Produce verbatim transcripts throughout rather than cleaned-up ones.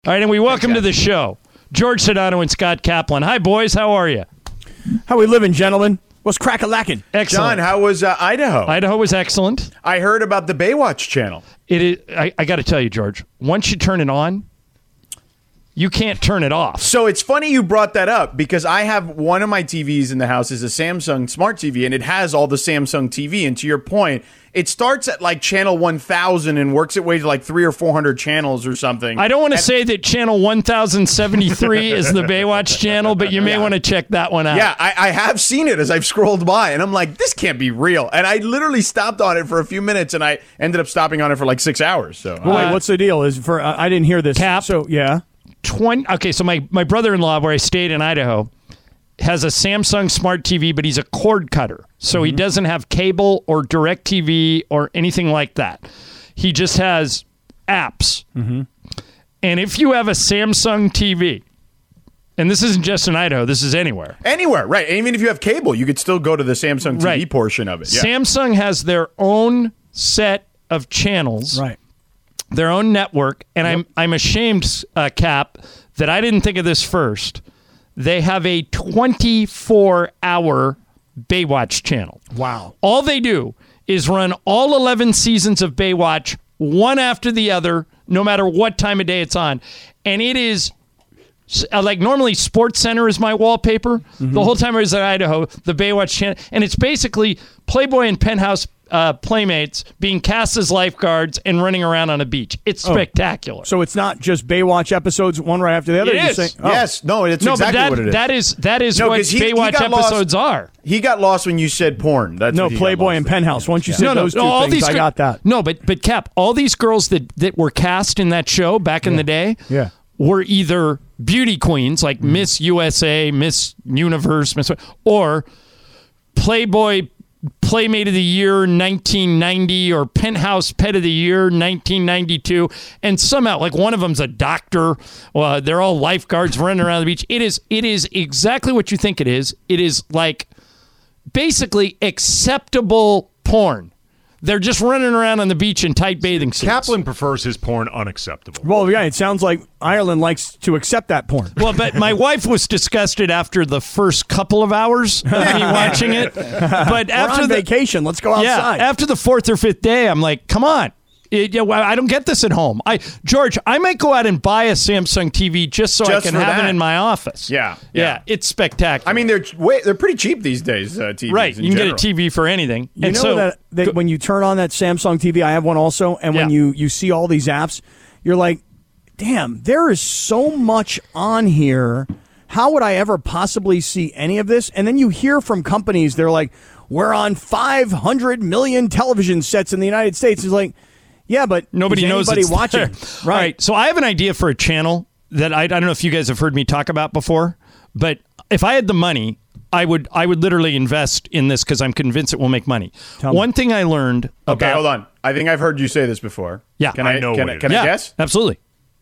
All right, and we welcome to the show George Sedano and Scott Kaplan. Hi, boys. How are you? How we living, gentlemen? What's crack-a-lackin'? Excellent. John, how was uh, Idaho? Idaho was excellent. I heard about the Baywatch channel. It is. I, I got to tell you, George, once you turn it on, you can't turn it off. So it's funny you brought that up because I have one of my T Vs in the house is a Samsung Smart T V, and it has all the Samsung T V. And to your point, it starts at like channel one thousand and works its way to like three or four hundred channels or something. I don't want to and, say that channel one thousand seventy-three is the Baywatch channel, but you may yeah. want to check that one out. Yeah, I, I have seen it as I've scrolled by, and I'm like, this can't be real. And I literally stopped on it for a few minutes, and I ended up stopping on it for like six hours. So, Well, wait, Uh, what's the deal? Is for uh, I didn't hear this. Cap. So yeah. twenty Okay, so my, my brother-in-law, where I stayed in Idaho, has a Samsung Smart T V, but he's a cord cutter. So mm-hmm. he doesn't have cable or direct T V or anything like that. He just has apps. Mm-hmm. And if you have a Samsung T V, and this isn't just in Idaho, this is anywhere. Anywhere, right. And even if you have cable, you could still go to the Samsung T V right. portion of it. Yeah. Samsung has their own set of channels. Right. Their own network, and Yep. I'm I'm ashamed, uh, Cap, that I didn't think of this first. They have a twenty-four hour Baywatch channel. Wow. All they do is run all eleven seasons of Baywatch, one after the other, no matter what time of day it's on. And it is, uh, like normally Sports Center is my wallpaper. Mm-hmm. The whole time I was in Idaho, the Baywatch channel. And it's basically Playboy and Penthouse Uh, playmates being cast as lifeguards and running around on a beach. It's Oh. spectacular. So it's not just Baywatch episodes, one right after the other. It You're is. saying- oh. Yes, no, it's no, exactly but that, what it is. that is that is No, what 'cause he- he Baywatch got lost- episodes are. He got lost when you said porn. That's No, what he got Playboy lost and in. Penthouse. Once you said No, no, those two no, all things, these I gir- got that. No, but but Cap, all these girls that that were cast in that show back in the day, Yeah. were either beauty queens like Mm-hmm. Miss U S A, Miss Universe, Miss, or Playboy Playmate of the Year nineteen ninety or Penthouse Pet of the Year nineteen ninety-two, and somehow like one of them's a doctor. Uh, they're all lifeguards running around the beach. It is it is exactly what you think it is. It is like basically acceptable porn. They're just running around on the beach in tight bathing suits. Kaplan prefers his porn unacceptable. Well, yeah, it sounds like Ireland likes to accept that porn. Well, but my wife was disgusted after the first couple of hours of me watching it. But We're after on the vacation. Let's go yeah, outside. after the fourth or fifth day, I'm like, come on. It, yeah, well, I don't get this at home. I George, I might go out and buy a Samsung T V just so Just I can for have that. it in my office. Yeah, yeah, yeah. it's spectacular. I mean, they're way, they're pretty cheap these days. Uh, T Vs right? in You can general. get a T V for anything. You and know so, that, that when you turn on that Samsung T V, I have one also, and when Yeah. you, you see all these apps, you're like, damn, there is so much on here. How would I ever possibly see any of this? And then you hear from companies, they're like, we're on five hundred million television sets in the United States. It's like, yeah, but nobody is knows anybody it's watching. there. Right. All right. So I have an idea for a channel that I, I don't know if you guys have heard me talk about before, but if I had the money, I would I would literally invest in this because I'm convinced it will make money. Tell me. One thing I learned Okay, about hold on. I think I've heard you say this before. Yeah. can I I, know Can, what I, it can yeah, I guess? absolutely.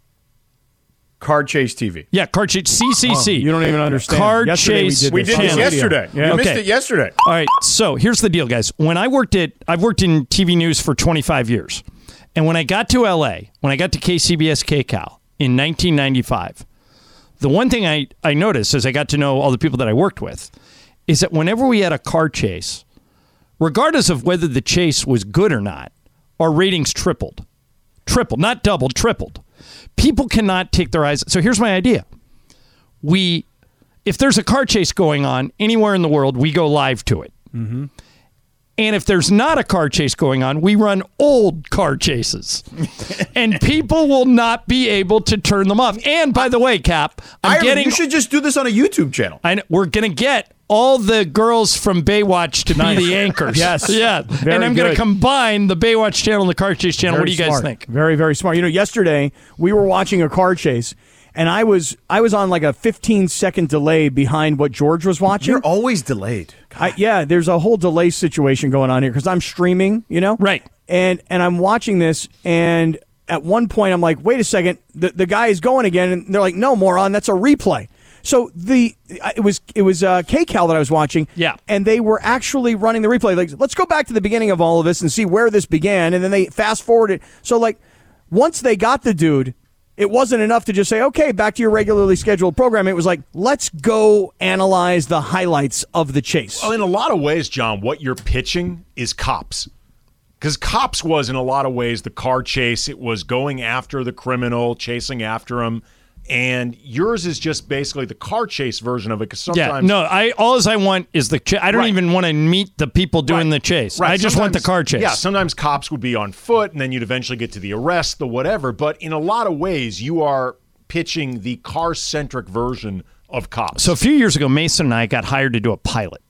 Car Chase T V. Yeah, Card Chase C C C. Oh, you don't even understand. Card Yesterday we Chase. did We did this channel. yesterday. Yeah. You missed Okay. it yesterday. All right, so here's the deal, guys. When I worked at, I've worked in T V news for twenty-five years. And when I got to L A, when I got to K C B S K C A L in nineteen ninety-five, the one thing I, I noticed as I got to know all the people that I worked with is that whenever we had a car chase, regardless of whether the chase was good or not, our ratings tripled. Tripled, not doubled, tripled. People cannot take their eyes. So here's my idea. We, if there's a car chase going on anywhere in the world, we go live to it. Mm-hmm. And if there's not a car chase going on, we run old car chases. And people will not be able to turn them off. And by the way, Cap, I'm Ireland, getting... you should just do this on a YouTube channel. I know, we're going to get all the girls from Baywatch to be the anchors. Yes. Yeah. Very and I'm going to good. combine the Baywatch channel and the car chase channel. Very what do you guys smart. think? Very, very smart. You know, yesterday we were watching a car chase, and I was I was on like a fifteen second delay behind what George was watching. You're always delayed. I, yeah, there's a whole delay situation going on here because I'm streaming, you know? Right. And and I'm watching this, and at one point I'm like, wait a second, the, the guy is going again, and they're like, no, moron, that's a replay. So the it was it was uh, K C A L that I was watching, Yeah. and they were actually running the replay. Like, let's go back to the beginning of all of this and see where this began, and then they fast forwarded. So like, once they got the dude, it wasn't enough to just say, okay, back to your regularly scheduled program. It was like, let's go analyze the highlights of the chase. Well, in a lot of ways, John, what you're pitching is Cops. Because Cops was, in a lot of ways, the car chase. It was going after the criminal, chasing after him. And yours is just basically the car chase version of it. Because sometimes, yeah, no, I all I want is the. Ch- I don't Right. even want to meet the people doing Right. the chase. Right. I just want the Sometimes- car chase. Yeah, sometimes cops would be on foot, and then you'd eventually get to the arrest, the whatever. But in a lot of ways, you are pitching the car-centric version of Cops. So a few years ago, Mason and I got hired to do a pilot,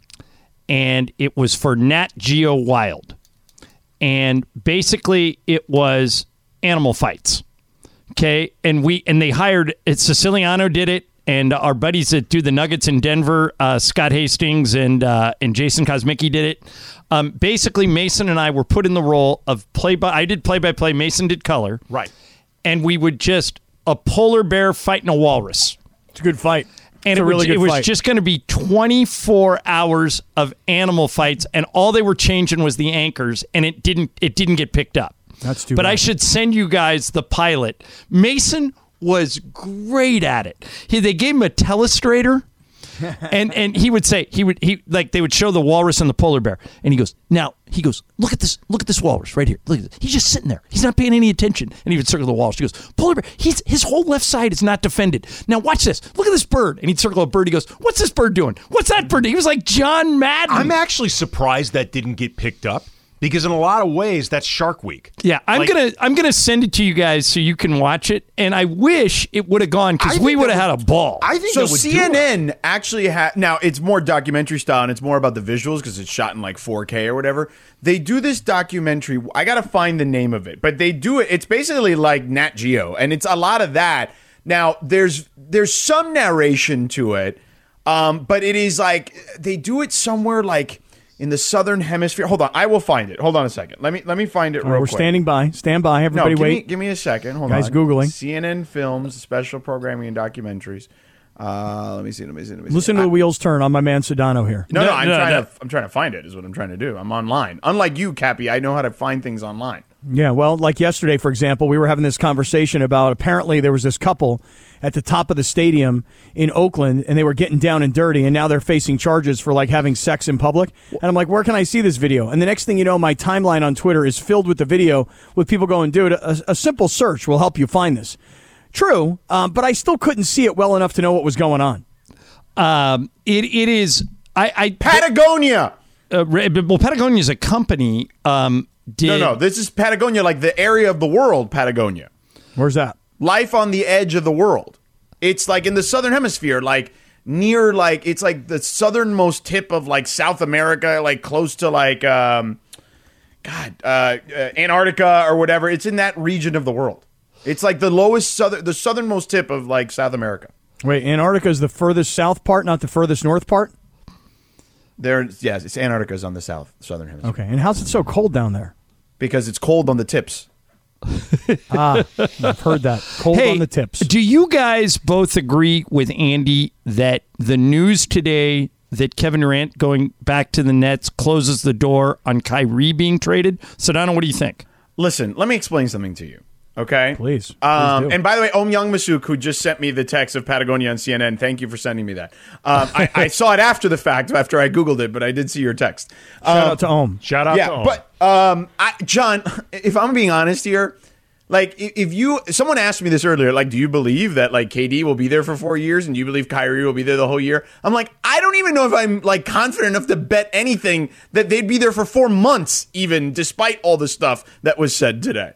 and it was for Nat Geo Wild, and basically it was animal fights. Okay, and we and they hired it. Siciliano did it, and our buddies that do the Nuggets in Denver, uh, Scott Hastings and uh, and Jason Kosmicki did it. Um, basically, Mason and I were put in the role of play by. I did play by play. Mason did color. Right. And we would just a polar bear fighting a walrus. It's a good fight. And it's it, a really was, good it was fight. just going to be twenty-four hours of animal fights, and all they were changing was the anchors, and it didn't it didn't get picked up. That's too But bad. I should send you guys the pilot. Mason was great at it. He, they gave him a telestrator, and and he would say he would he like they would show the walrus and the polar bear, and he goes now he goes look at this look at this walrus right here. Look at this. He's just sitting there. He's not paying any attention. And he would circle the walrus. He goes polar bear. He's his whole left side is not defended. Now watch this. Look at this bird. And he'd circle a bird. He goes, what's this bird doing? What's that bird doing? He was like John Madden. I'm actually surprised that didn't get picked up, because in a lot of ways, that's Shark Week. Yeah, I'm Like- gonna I'm gonna send it to you guys so you can watch it. And I wish it would have gone because I we think would have that had a ball. I think So that would do C N it. N actually had now it's more documentary style and it's more about the visuals because it's shot in like four K or whatever. They do this documentary. I gotta find the name of it, but they do it. It's basically like Nat Geo, and it's a lot of that. Now there's there's some narration to it, um, but it is like they do it somewhere like in the southern hemisphere. Hold on, I will find it. Hold on a second. Let me let me find it All right, real we're quick. standing by. Stand by. No, Everybody give wait. me, give me a second. Hold Guys on. Googling. C N N Films, special programming and documentaries. Uh, let me see. Let me see. Let me see. Listen to I- the wheels turn on my man Sedano here. No, no, No, I'm no, trying no. to. I'm trying to find it. Is what I'm trying to do. I'm online. Unlike you, Cappy, I know how to find things online. Yeah, well, like yesterday, for example, we were having this conversation about apparently there was this couple at the top of the stadium in Oakland, and they were getting down and dirty, and now they're facing charges for like having sex in public. And I'm like, where can I see this video? And the next thing you know, my timeline on Twitter is filled with the video with people going, dude, a, a simple search will help you find this. True, um, but I still couldn't see it well enough to know what was going on. Um, it it is I I Patagonia. uh, well Patagonia is a company. Um, did No, no, this is Patagonia, like the area of the world, Patagonia. Where's that? Life on the edge of the world. It's like in the southern hemisphere, like near, like it's like the southernmost tip of like South America, like close to like, um, God, uh, uh, Antarctica or whatever. It's in that region of the world. It's like the lowest southern, the southernmost tip of like South America. Wait, Antarctica is the furthest south part, not the furthest north part? There, yes, it's Antarctica is on the south, southern hemisphere. Okay, and how's it so cold down there? Because it's cold on the tips. Ah, I've heard that. Cold Hey, on the tips. do you guys both agree with Andy that the news today that Kevin Durant going back to the Nets closes the door on Kyrie being traded? Sedano, what do you think? Listen, let me explain something to you. Okay, Please, please Um, do. and by the way, Om Young Masuk, who just sent me the text of Patagonia on C N N, thank you for sending me that. Um, I, I saw it after the fact, after I Googled it, but I did see your text. Shout Um, out to Ohm. Shout out yeah, to Ohm. but um, I, John, if I'm being honest here, like i- if you, someone asked me this earlier, like, do you believe that like K D will be there for four years, and do you believe Kyrie will be there the whole year? I'm like, I don't even know if I'm like confident enough to bet anything that they'd be there for four months, even despite all the stuff that was said today.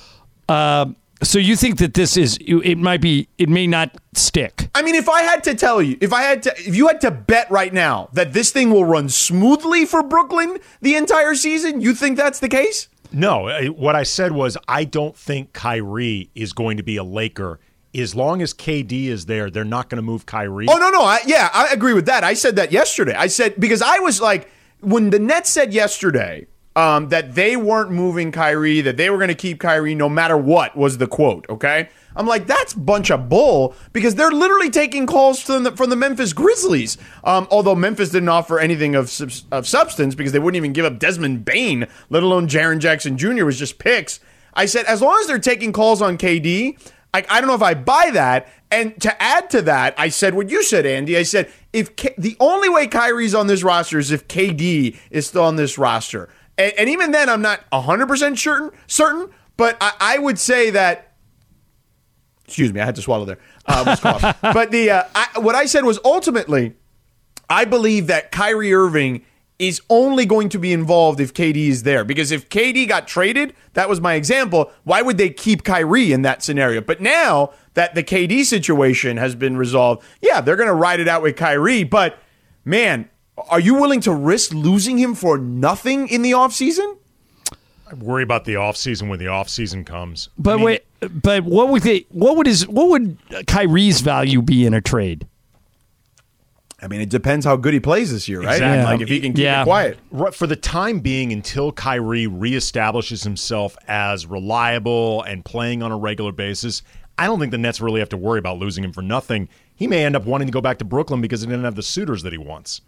So you think that this is it might be it may not stick? I mean, if I had to tell you, if I had to, if you had to bet right now that this thing will run smoothly for Brooklyn the entire season, you think that's the case? No, I- what I said was I don't think Kyrie is going to be a Laker. As long as K D is there, they're not going to move Kyrie. Oh no, no, I, yeah, I agree with that. I said that yesterday. I said because I was like, when the Nets said yesterday um, that they weren't moving Kyrie, that they were going to keep Kyrie no matter what was the quote. Okay, I'm like, that's a bunch of bull because they're literally taking calls from the, from the Memphis Grizzlies. Um, although Memphis didn't offer anything of subs- of substance because they wouldn't even give up Desmond Bane, let alone Jaren Jackson Junior was just picks. I said as long as they're taking calls on K D. Like, I don't know if I buy that. And to add to that, I said what you said, Andy. I said, if K- the only way Kyrie's on this roster is if K D is still on this roster. And, and even then, I'm not one hundred percent certain, certain but I, I would say that, excuse me, I had to swallow there. Uh, was cough. But the uh, I, what I said was ultimately, I believe that Kyrie Irving is only going to be involved if K D is there. Because if K D got traded, that was my example, why would they keep Kyrie in that scenario? But now that the K D situation has been resolved, yeah, they're going to ride it out with Kyrie. But, man, are you willing to risk losing him for nothing in the offseason? I worry about the offseason when the offseason comes. But I mean, wait, but what would they, what would his what would Kyrie's value be in a trade? I mean, it depends how good he plays this year, right? Exactly. Like, if he can keep Yeah. it quiet. Right, for the time being, until Kyrie reestablishes himself as reliable and playing on a regular basis, I don't think the Nets really have to worry about losing him for nothing. He may end up wanting to go back to Brooklyn because he didn't have the suitors that he wants.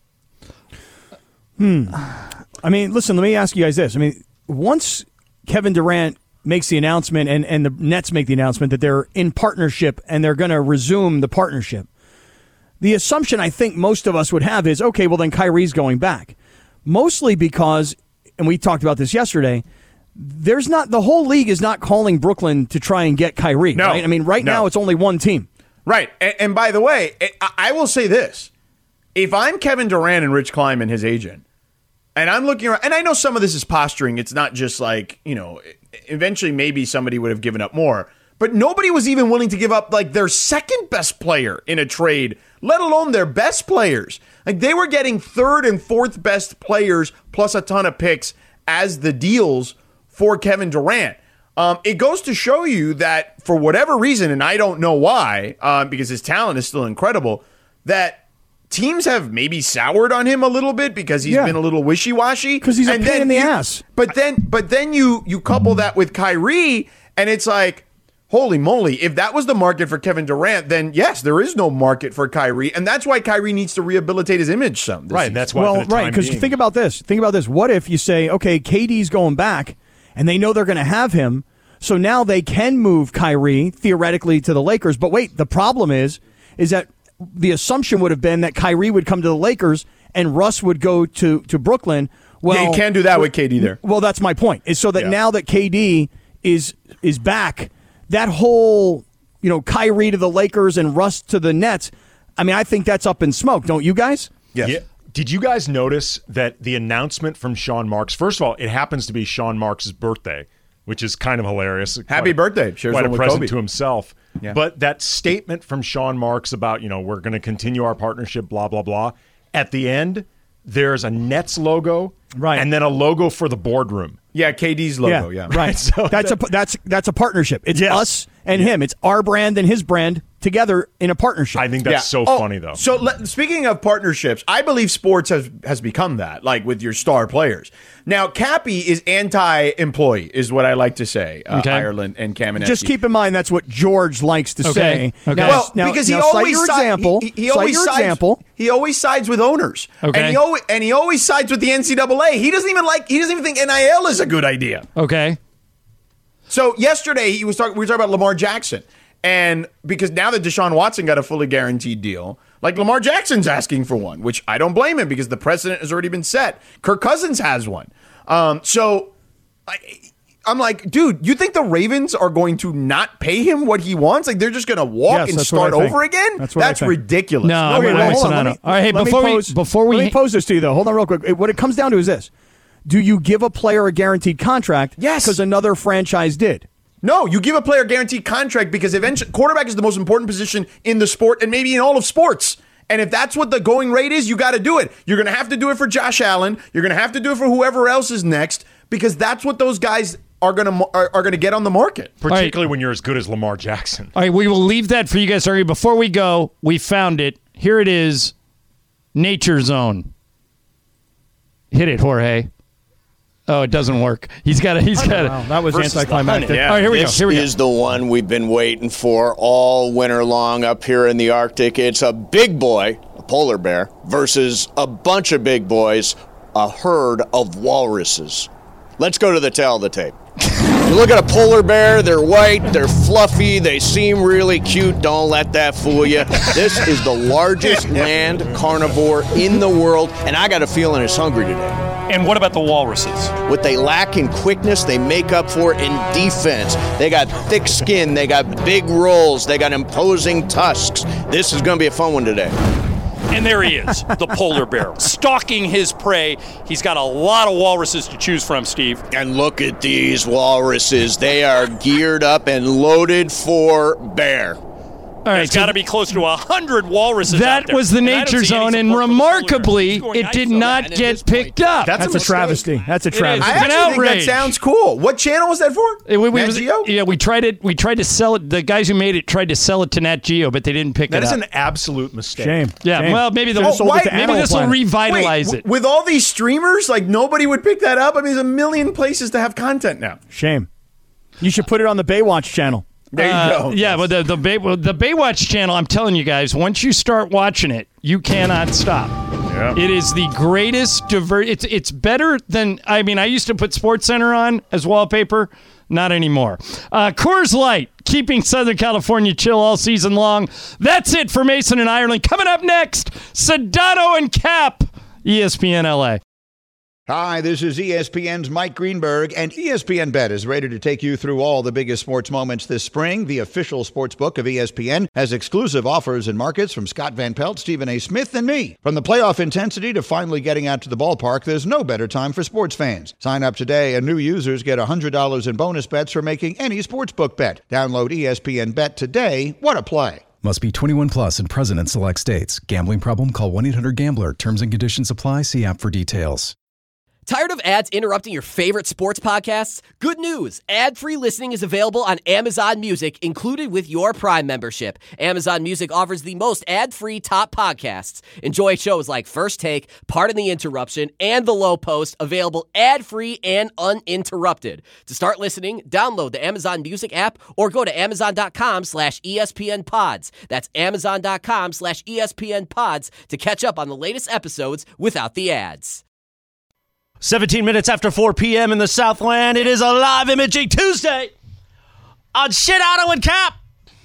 Hmm. I mean, listen, let me ask you guys this. I mean, once Kevin Durant makes the announcement and, and the Nets make the announcement that they're in partnership and they're going to resume the partnership, the assumption I think most of us would have is, okay, well, then Kyrie's going back. Mostly because, and we talked about this yesterday, there's not, the whole league is not calling Brooklyn to try and get Kyrie. No. Right? I mean, right No. now it's only one team. Right. And, and by the way, I, I will say this. If I'm Kevin Durant and Rich Kleiman, his agent, and I'm looking around, and I know some of this is posturing. It's not just like, you know, eventually maybe somebody would have given up more. But nobody was even willing to give up like their second best player in a trade, let alone their best players. Like they were getting third and fourth best players plus a ton of picks as the deals for Kevin Durant. Um, it goes to show you that for whatever reason, and I don't know why, uh, because his talent is still incredible, that teams have maybe soured on him a little bit because he's Yeah. been a little wishy-washy. Because he's a And pain then in the you- ass. But then, but then you you couple that with Kyrie, and it's like, holy moly, if that was the market for Kevin Durant, then yes, there is no market for Kyrie. And that's why Kyrie needs to rehabilitate his image some. Right, and that's why Well, for the right, time because being- think about this. Think about this. What if you say, okay, K D's going back, and they know they're going to have him, so now they can move Kyrie theoretically to the Lakers. But wait, the problem is, is that the assumption would have been that Kyrie would come to the Lakers and Russ would go to, to Brooklyn. Well, Yeah, you can't do that with K D there. Well, that's my point. Is so that Yeah. now that K D is is back, that whole, you know, Kyrie to the Lakers and Russ to the Nets, I mean, I think that's up in smoke. Don't you guys? Yes. Yeah. Did you guys notice that the announcement from Sean Marks, first of all, it happens to be Sean Marks' birthday, which is kind of hilarious. Happy Quite- birthday. Shares Quite one a with present Kobe. to himself. Yeah. But that statement from Sean Marks about, you know, we're going to continue our partnership, blah, blah, blah. At the end, there's a Nets logo Right. and then a logo for the boardroom. Yeah, K D's logo, yeah. right. So that's a that's that's a partnership. It's Yes. us and him. It's our brand and his brand together in a partnership. I think that's Yeah. so Oh, funny, though. So le- speaking of partnerships, I believe sports has has become that, like with your star players. Now, Cappy is anti-employee, is what I like to say. Uh, Okay. Ireland and Kamenetsky. Just keep in mind that's what George likes to Okay. say. Okay. Now, Well, now- because he now cite always your si- example. He, he, he Cite always your sides, example. He always sides with owners. Okay. And he always and he always sides with the N C double A. He doesn't even like. He doesn't even think N I L is a good idea. Okay. So yesterday he was talking. We were talking about Lamar Jackson, and because now that Deshaun Watson got a fully guaranteed deal, like Lamar Jackson's asking for one, which I don't blame him because the precedent has already been set. Kirk Cousins has one. Um, so I, I'm like, dude, you think the Ravens are going to not pay him what he wants? Like they're just going to walk Yes, and that's what I start think. over again? That's what I think. ridiculous. No, Okay, wait, well, wait, hold so on. no, Let no. me, All right, hey, let me before we- pose, before we- let me pose this to you though. Hold on, real quick. What it comes down to is this: do you give a player a guaranteed contract? Yes. because another franchise did. No, you give a player a guaranteed contract because eventually quarterback is the most important position in the sport and maybe in all of sports. And if that's what the going rate is, you got to do it. You're going to have to do it for Josh Allen. You're going to have to do it for whoever else is next because that's what those guys are going to are, are going to get on the market. Particularly when you're as good as Lamar Jackson. All right, we will leave that for you guys to argue. Before we go, we found it. Here it is. Nature Zone. Hit it, Jorge. Oh, it doesn't work. He's got to. He's got Wow, to. that was Versus the anticlimactic. hunting. All right, here we go. This Here we go. is the one we've been waiting for all winter long up here in the Arctic. It's a big boy, a polar bear, versus a bunch of big boys, a herd of walruses. Let's go to the tail of the tape. You look at a polar bear, they're white, they're fluffy, they seem really cute. Don't let that fool you. This is the largest land carnivore in the world, and I got a feeling it's hungry today. And what about the walruses? What they lack in quickness, they make up for in defense. They got thick skin, they got big rolls, they got imposing tusks. This is going to be a fun one today. And there he is, the polar bear, stalking his prey. He's got a lot of walruses to choose from, Steve. And look at these walruses. They are geared up and loaded for bear. All right, There's got to be close to a hundred walruses That out there. was the And I don't Nature see any Zone, and support for the polar bear. remarkably, He's going it did iso. not And at get this point, picked up. That's That's a mistake. travesty. That's a is. travesty. I It's an actually think that outrage. sounds cool. What channel was that for? It- we- we Nat was- Geo? Yeah, we tried it. We tried to sell it. The guys who made it tried to sell it to Nat Geo, but they didn't pick That it is up. an absolute mistake. Shame. yeah, Shame. well, maybe Should've the sold it to why- maybe Animal this will Planet. revitalize Wait, it. w- with all these streamers, like nobody would pick that up. I mean, there's a million places to have content now. Shame. You should put it on the Baywatch channel. There you Uh, go. yeah, but the the, Bay, the Baywatch channel, I'm telling you guys, once you start watching it, you cannot stop. Yeah. It is the greatest divert. It's it's better than. I mean, I used to put SportsCenter on as wallpaper. Not anymore. Uh, Coors Light, keeping Southern California chill all season long. That's it for Mason and Ireland. Coming up next, Sedano and Cap, E S P N L A. Hi, this is E S P N's Mike Greenberg, and E S P N Bet is ready to take you through all the biggest sports moments this spring. The official sports book of E S P N has exclusive offers and markets from Scott Van Pelt, Stephen A. Smith, and me. From the playoff intensity to finally getting out to the ballpark, there's no better time for sports fans. Sign up today, and new users get one hundred dollars in bonus bets for making any sportsbook bet. Download E S P N Bet today. What a play. Must be twenty-one plus and present in select states. Gambling problem? Call one eight hundred gambler. Terms and conditions apply. See app for details. Tired of ads interrupting your favorite sports podcasts? Good news! Ad-free listening is available on Amazon Music, included with your Prime membership. Amazon Music offers the most ad-free top podcasts. Enjoy shows like First Take, Pardon the Interruption, and The Low Post, available ad-free and uninterrupted. To start listening, download the Amazon Music app or go to amazon.com slash ESPN pods. That's amazon.com slash ESPN pods to catch up on the latest episodes without the ads. seventeen minutes after four p.m. in the Southland, it is a live imaging Tuesday on Sedano and Cap.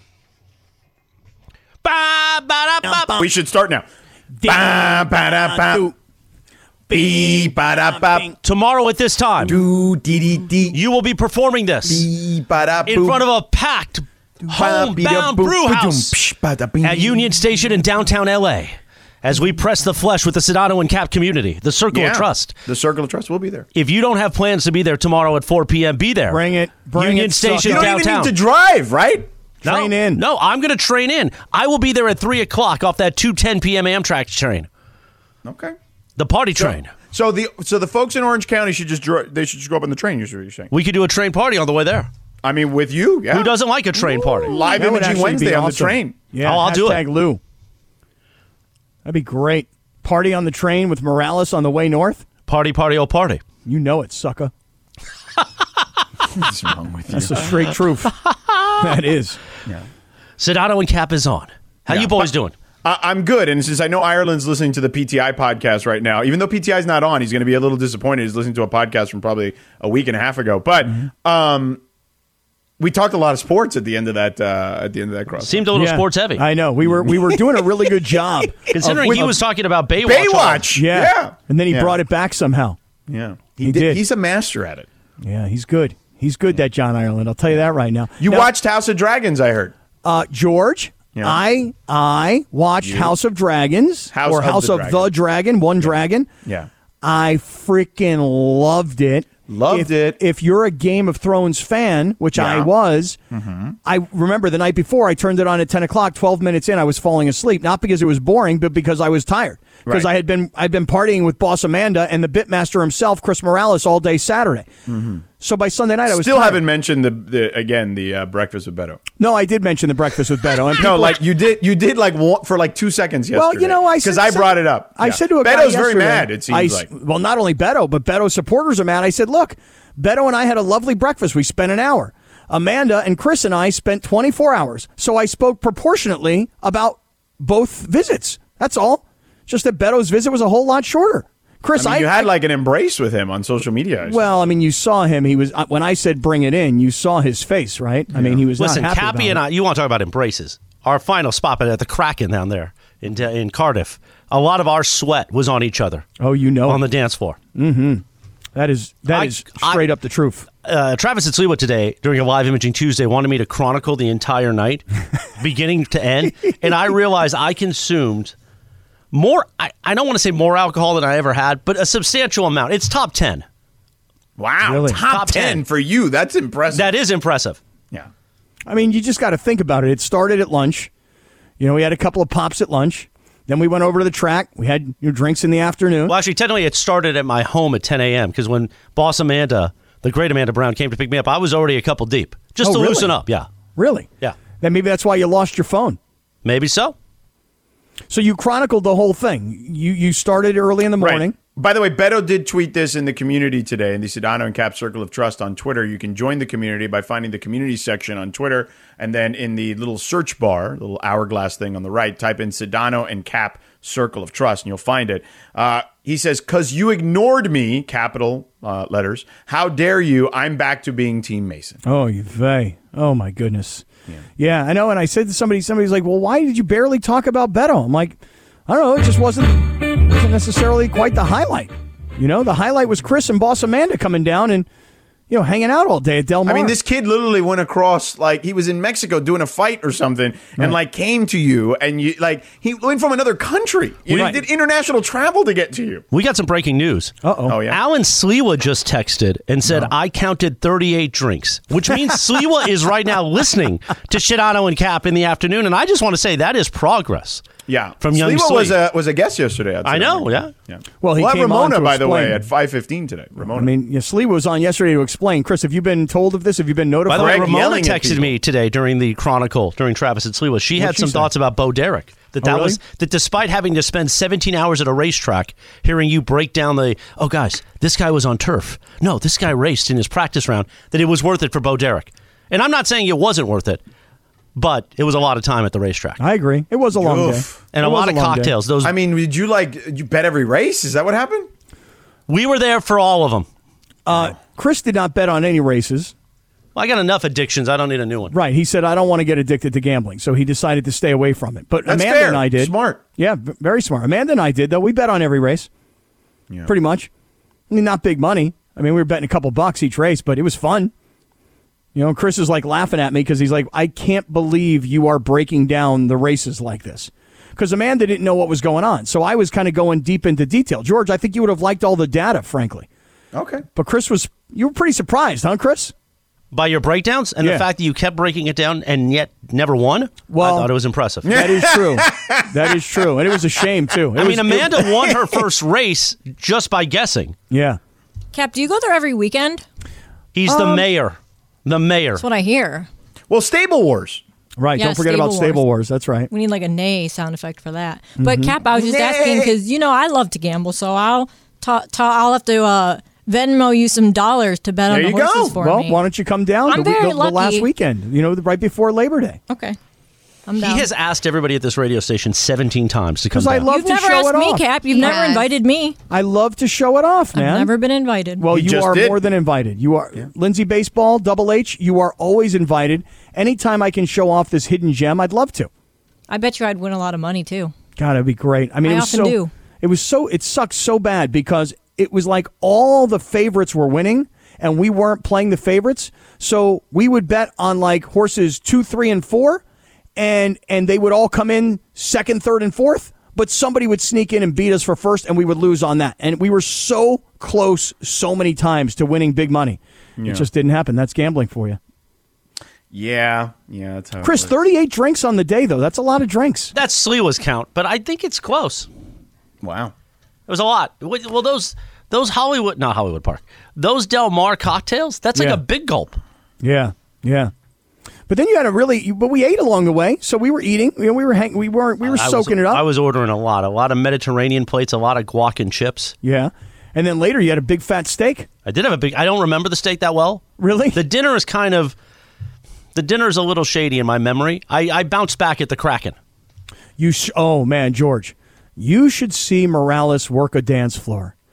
Ba, ba, da, ba. We should start now. Ba, ba, da, ba. Bee, ba, da, ba. Tomorrow at this time, Do, dee, dee, dee. you will be performing this Bee, ba, da, in boo. front of a packed, homebound Boo, brew ba, house doom, psh, ba, da, bing. at Union Station in downtown L A as we press the flesh with the Sedano and Cap community, the Circle Yeah. of Trust. The Circle of Trust will be there. If you don't have plans to be there tomorrow at four p.m., be there. Bring it. Bring Union it, Station You sucker. don't downtown. even need to drive, right? No, Train in. No, I'm going to train in. I will be there at three o'clock off that two ten p.m. Amtrak train, Okay. the party train. So the so the folks in Orange County should just dri- they should just go up on the train. You're you're saying? We could do a train party on the way there. I mean, with you, yeah. Who doesn't like a train party? Live That would Imaging actually Wednesday be on the awesome. train. Yeah, Oh, I'll do it. hashtag Lou. That'd be great. Party on the train with Morales on the way north. Party, party, oh party. You know it, sucker. What's wrong with you? That's the straight truth. That is. Sedano and Cap is on. How Yeah. you boys doing? I- I'm good, and since I know Ireland's listening to the P T I podcast right now, even though P T I's not on, he's going to be a little disappointed. He's listening to a podcast from probably a week and a half ago. But um, we talked a lot of sports at the end of that. Uh, at the end of that cross. Seemed a little Yeah. sports heavy. I know. We were we were doing a really good job. Considering of- he of- was talking about Baywatch. Baywatch. Yeah. Yeah. And then he Yeah. brought it back somehow. Yeah, He did. He's a master at it. Yeah, he's good. He's good, that John Ireland. I'll tell you that right now. You Now, watched House of Dragons, I heard. uh, George. Yeah. I I watched House of Dragons House or of House the of Dragon. the Dragon, one dragon. Yeah. I freaking loved it. Loved if, it. If you're a Game of Thrones fan, which I Yeah. was, I remember the night before I turned it on at ten o'clock. Twelve minutes in, I was falling asleep. Not because it was boring, but because I was tired. Because Right. I had been I'd been partying with Boss Amanda and the Bitmaster himself, Chris Morales, all day Saturday. So by Sunday night, I was Still tired. haven't mentioned the, the again the uh, breakfast with Beto. No, I did mention the breakfast with Beto. And No, people- like you did. You did like one, for like two seconds yesterday. Well, you know, I because said- I brought it up. I Yeah. said to a guy Beto's very yesterday- mad. It seems I, like. Well, not only Beto, but Beto supporters are mad. I said, look, Beto and I had a lovely breakfast. We spent an hour. Amanda and Chris and I spent twenty-four hours. So I spoke proportionately about both visits. That's all. Just that Beto's visit was a whole lot shorter Chris, I mean, I, you had I, like an embrace with him on social media. I well, I mean, you saw him. He was when I said bring it in. You saw his face, right? I mean, he was Listen, not happy Cappy about and it. I. You want to talk about embraces? Our final spot at the Kraken down there in in Cardiff. A lot of our sweat was on each other. Oh, you know, on the dance floor. Mm-hmm. That is that I- is straight I- up the truth. Uh, Travis and Sliwa today during a live imaging Tuesday wanted me to chronicle the entire night, beginning to end, and I realized I consumed more. I, I don't want to say more alcohol than I ever had, but a substantial amount. It's top ten. Wow, Really? top, Top ten, ten. for you. That's impressive. That is impressive. yeah. I mean, you just got to think about it. It started at lunch. You know, we had a couple of pops at lunch. Then we went over to the track. We had your drinks in the afternoon. Well, actually, technically, it started at my home at ten a.m. because when Boss Amanda, the great Amanda Brown, came to pick me up, I was already a couple deep, just Oh, to really? loosen up. Yeah, Really? yeah, Then maybe that's why you lost your phone. maybe so. So you chronicled the whole thing. You you started early in the morning. Right. By the way, Beto did tweet this in the community today, in the Sedano and Cap Circle of Trust on Twitter. You can join the community by finding the community section on Twitter, and then in the little search bar, the little hourglass thing on the right, type in Sedano and Cap Circle of Trust, and you'll find it. Uh, he says, "'Cause you ignored me," capital uh, letters. "How dare you? I'm back to being Team Mason." Oh, you vey. Oh my goodness. Yeah. yeah, I know. And I said to somebody, somebody's like, "Well, why did you barely talk about Beto?" I'm like, I don't know. It just wasn't wasn't necessarily quite the highlight. You know, the highlight was Chris and Boss Amanda coming down and, you know, hanging out all day at Del Mar. I mean, this kid literally went across, like, he was in Mexico doing a fight or something, and, Right. like, came to you, and you, like, he went from another country. You know, Right. he did international travel to get to you. We got some breaking news. Uh-oh. Oh, yeah. Alan Sliwa just texted and said, I counted thirty-eight drinks, which means Sliwa is right now listening to Shidano and Cap in the afternoon. And I just want to say that is progress. Yeah. From young Sliwa Slee. was a, was a guest yesterday. I'd say. I know, yeah. yeah. Well, he we'll have came on Ramona, to by the way, explain. at five fifteen today. Ramona. I mean, yeah, Slee was on yesterday to explain. Chris, have you been told of this? Have you been By notified? the way, Greg Ramona yelling at texted people. me today during the Chronicle, during Travis and Sliwa. She had What'd she some say? thoughts about Bo Derek. That Oh, that really? was that despite having to spend seventeen hours at a racetrack, hearing you break down the, oh, guys, this guy was on turf. No, this guy raced in his practice round, that it was worth it for Bo Derek. And I'm not saying it wasn't worth it, but it was a lot of time at the racetrack. I agree. It was a long Oof. day. And It a was lot of long day. cocktails. Those I mean, did you, like, you bet every race? Is that what happened? We were there for all of them. Uh, Chris did not bet on any races. Well, I got enough addictions. I don't need a new one. Right. He said, I don't want to get addicted to gambling. So he decided to stay away from it. But That's Amanda fair. and I did. Smart. Yeah, v- very smart. Amanda and I did, though. We bet on every race. Yeah. Pretty much. I mean, not big money. I mean, we were betting a couple bucks each race, but it was fun. You know, Chris is like laughing at me because he's like, I can't believe you are breaking down the races like this. Because Amanda didn't know what was going on. So I was kind of going deep into detail. George, I think you would have liked all the data, frankly. Okay. But Chris was, you were pretty surprised, huh, Chris? By your breakdowns and Yeah. the fact that you kept breaking it down and yet never won, Well- I thought it was impressive. That is true. That is true. And it was a shame, too. It I was- mean, Amanda won her first race just by guessing. Yeah. Cap, do you go there every weekend? He's the mayor. The mayor. That's what I hear. Well, Stable Wars. Right. Yeah, Don't forget Stable about Stable Wars. Wars. That's right. We need like a neigh sound effect for that. But Mhm. Cap, I was just asking because you know I love to gamble, so I'll ta- ta- I'll have to uh, Venmo you some dollars to bet There on the you horses go. for Well, me. why don't you come down I'm the, very the, the last lucky. weekend, you know, right before Labor Day? Okay. I'm He down. has asked everybody at this radio station seventeen times to come 'Cause I down. love You've to never show asked it me, off. Cap. You've never invited me. I love to show it off, man. I've never been invited. Well, You you just are did. more than invited. You are Lindsay Baseball, Double H. You are always invited. Anytime I can show off this hidden gem, I'd love to. I bet you I'd win a lot of money too. God, it'd be great. I mean, I it was often so. do. It was so. It sucked so bad because it was like all the favorites were winning, and we weren't playing the favorites. So we would bet on like horses two, three, and four, and and they would all come in second, third, and fourth. But somebody would sneak in and beat us for first, and we would lose on that. And we were so close so many times to winning big money. Yeah. It just didn't happen. That's gambling for you. Yeah. Yeah, that's how it Chris, works. thirty-eight drinks on the day, though. That's a lot of drinks. That's Sliwa's count, but I think it's close. Wow. It was a lot. Well, those those Hollywood, not Hollywood Park, those Del Mar cocktails, that's like Yeah. a big gulp. Yeah, yeah. But then you had a really, but we ate along the way, so we were eating. You know, we were hang, we weren't, we were I was- soaking it up. I was ordering a lot, a lot of Mediterranean plates, a lot of guac and chips. Yeah, and then later you had a big fat steak. I did have a big. I don't remember the steak that well. Really? The dinner is kind of. The dinner is a little shady in my memory. I, I bounced back at the Kraken. You, sh- oh man, George, you should see Morales work a dance floor.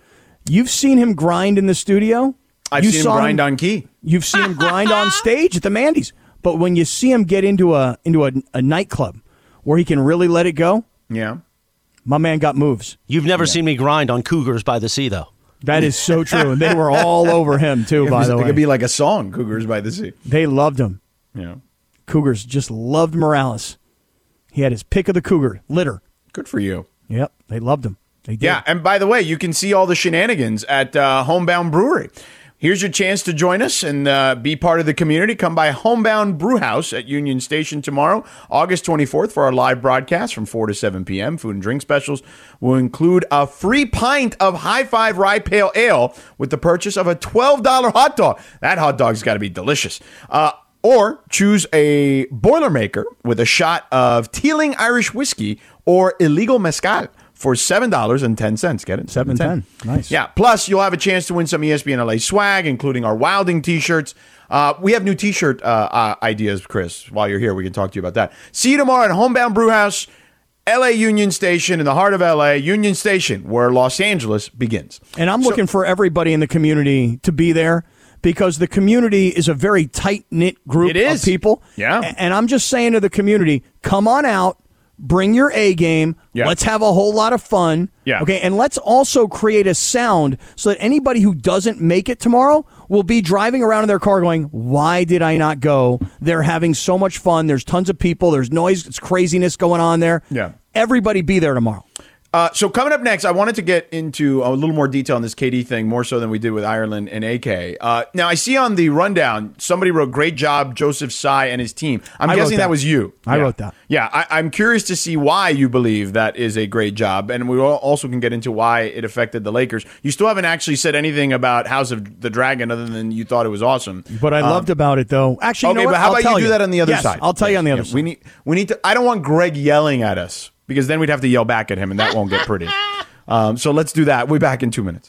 You've seen him grind in the studio. I've you seen him saw grind on key. You've seen him grind on stage at the Mandy's. But when you see him get into a into a, a nightclub where he can really let it go, yeah, my man got moves. You've never Yeah. seen me grind on Cougars by the Sea, though. That is so true. And they were all over him, too, It by was- the It way. could be like a song, Cougars by the Sea. They loved him. Yeah. Cougars just loved Morales. He had his pick of the cougar litter. Good for you. Yep, they loved him. They did. Yeah, and by the way, you can see all the shenanigans at uh, Homebound Brewery. Here's your chance to join us and uh, be part of the community. Come by Homebound Brew House at Union Station tomorrow, August twenty-fourth, for our live broadcast from four to seven p.m. Food and drink specials will include a free pint of High Five Rye Pale Ale with the purchase of a twelve dollars hot dog. That hot dog's got to be delicious. Uh, or choose a Boilermaker with a shot of Teeling Irish Whiskey or Illegal Mezcal for seven dollars and ten cents. Get it? seven ten. Nice. Yeah. Plus, you'll have a chance to win some E S P N L A swag, including our Wilding t-shirts. Uh, we have new t-shirt uh, uh, ideas, Chris. While you're here, we can talk to you about that. See you tomorrow at Homebound Brewhouse, L A Union Station, in the heart of L A, Union Station, where Los Angeles begins. And I'm So- looking for everybody in the community to be there because the community is a very tight-knit group It is. of people. Yeah. A- And I'm just saying to the community, come on out, bring your A game. Yeah. Let's have a whole lot of fun. Yeah. Okay. And let's also create a sound so that anybody who doesn't make it tomorrow will be driving around in their car going, why did I not go? They're having so much fun. There's tons of people. There's noise. It's craziness going on there. Yeah. Everybody be there tomorrow. Uh, so coming up next, I wanted to get into a little more detail on this K D thing, more so than we did with Ireland and A K. Uh, now, I see on the rundown, somebody wrote, great job, Joseph Tsai and his team. I'm I wrote guessing that. that. was you. I Yeah. wrote that. Yeah, I, I'm curious to see why you believe that is a great job. And we al- also can get into why it affected the Lakers. You still haven't actually said anything about House of the Dragon other than you thought it was awesome. But I Um, loved about it, though. Actually, okay, you know what? but how I'll about tell you do that on the other Yes, side? I'll tell you on the other Yeah, side. We need, we need to. I don't want Greg yelling at us because then we'd have to yell back at him, and that won't get pretty. Um, so let's do that. We'll be back in two minutes.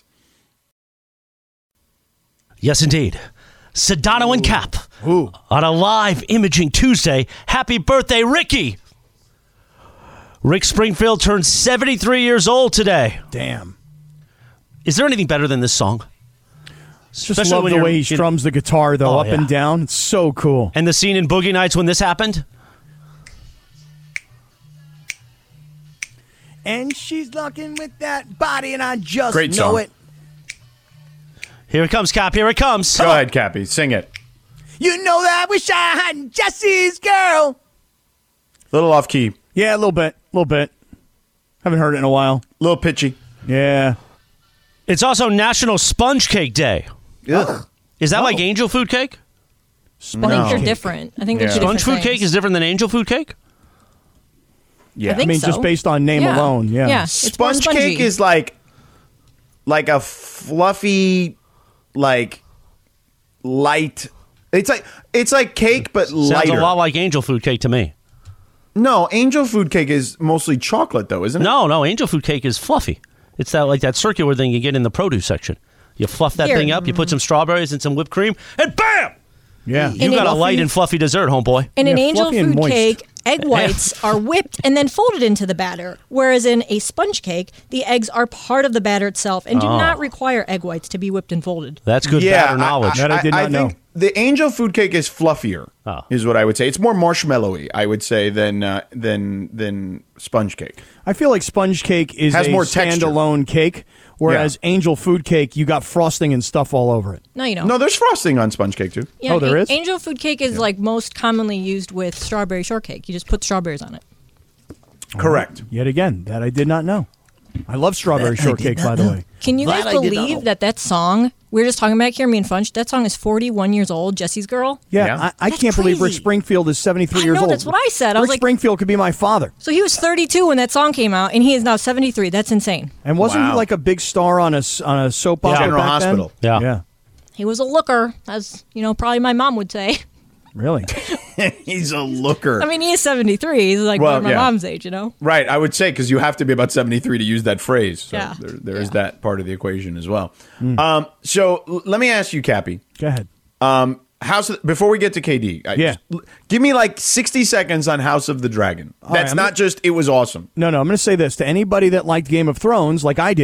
Yes, indeed. Sedano and Cap Ooh. on a live Imaging Tuesday. Happy birthday, Ricky! Rick Springfield turned seventy-three years old today. Damn. Is there anything better than this song? Just Especially love when the you're- way he strums the guitar, though, Oh, up yeah. and down. It's so cool. And the scene in Boogie Nights when this happened? And she's looking with that body, and I just Great know song. it. Here it comes, Cap. Here it comes. Go ahead, Cappy. Sing it. You know that I wish I had Jesse's girl. Little off key. Yeah, a little bit. A little bit. Haven't heard it in a while. Little pitchy. Yeah. It's also National Sponge Cake Day. Ugh. Is that like angel food cake? I think they're cake. different. I think they're Yeah. two Sponge different food cake things. is different than angel food cake? Yeah. I think I mean, so. just based on name Yeah. alone. Yeah. Yeah. It's more Sponge spongy. cake is like, like a fluffy, like light. It's like it's like cake, but Sounds lighter. a lot like angel food cake to me. No, angel food cake is mostly chocolate, though, isn't it? No, no, angel food cake is fluffy. It's that like that circular thing you get in the produce section. You fluff that Here. thing up, you put some strawberries and some whipped cream, and bam! Yeah. You And got it- a light and fluffy dessert, homeboy. In an Yeah, angel fluffy and food moist. cake, egg whites are whipped and then folded into the batter, whereas in a sponge cake, the eggs are part of the batter itself and do Oh. not require egg whites to be whipped and folded. That's good yeah, batter knowledge. That I did not know. think the angel food cake is fluffier. Oh. Is what I would say. It's more marshmallowy, I would say, than uh, than than sponge cake. I feel like sponge cake is Has a more texture. standalone cake, whereas angel food cake, you got frosting and stuff all over it. No, you don't. No, there's frosting on sponge cake too. Yeah, Oh, there a- is? Angel food cake is like most commonly used with strawberry shortcake. You just put strawberries on it. Correct. Yet again, that I did not know. I love strawberry shortcake, by the way. Can you That guys I did not know. believe that that song, we were just talking about here, me and Funch, that song is forty-one years old, Jesse's Girl? Yeah, Yeah. I, I That's can't believe Rick crazy. Springfield is seventy-three I years know, old. that's what I said. I Rick was like- Springfield could be my father. So he was thirty-two when that song came out, and he is now seventy-three. That's insane. And wasn't he Wow. like a big star on a, s- on a soap opera General back then? Hospital. Yeah. Yeah. He was a looker, as, you know, probably my mom would say. Really? He's a looker. I mean, he is seventy-three. He's like Well, my yeah. mom's age, you know? Right, I would say, because you have to be about seventy-three to use that phrase. So Yeah. there, there is Yeah. that part of the equation as well. Um, so l- let me ask you, Cappy. Go ahead. Um, House of, before we get to K D, I Yeah. just- l- give me like sixty seconds on House of the Dragon. right, That's I'm not gonna- just it was awesome. No, no, I'm going to say this to anybody that liked Game of Thrones, like I did.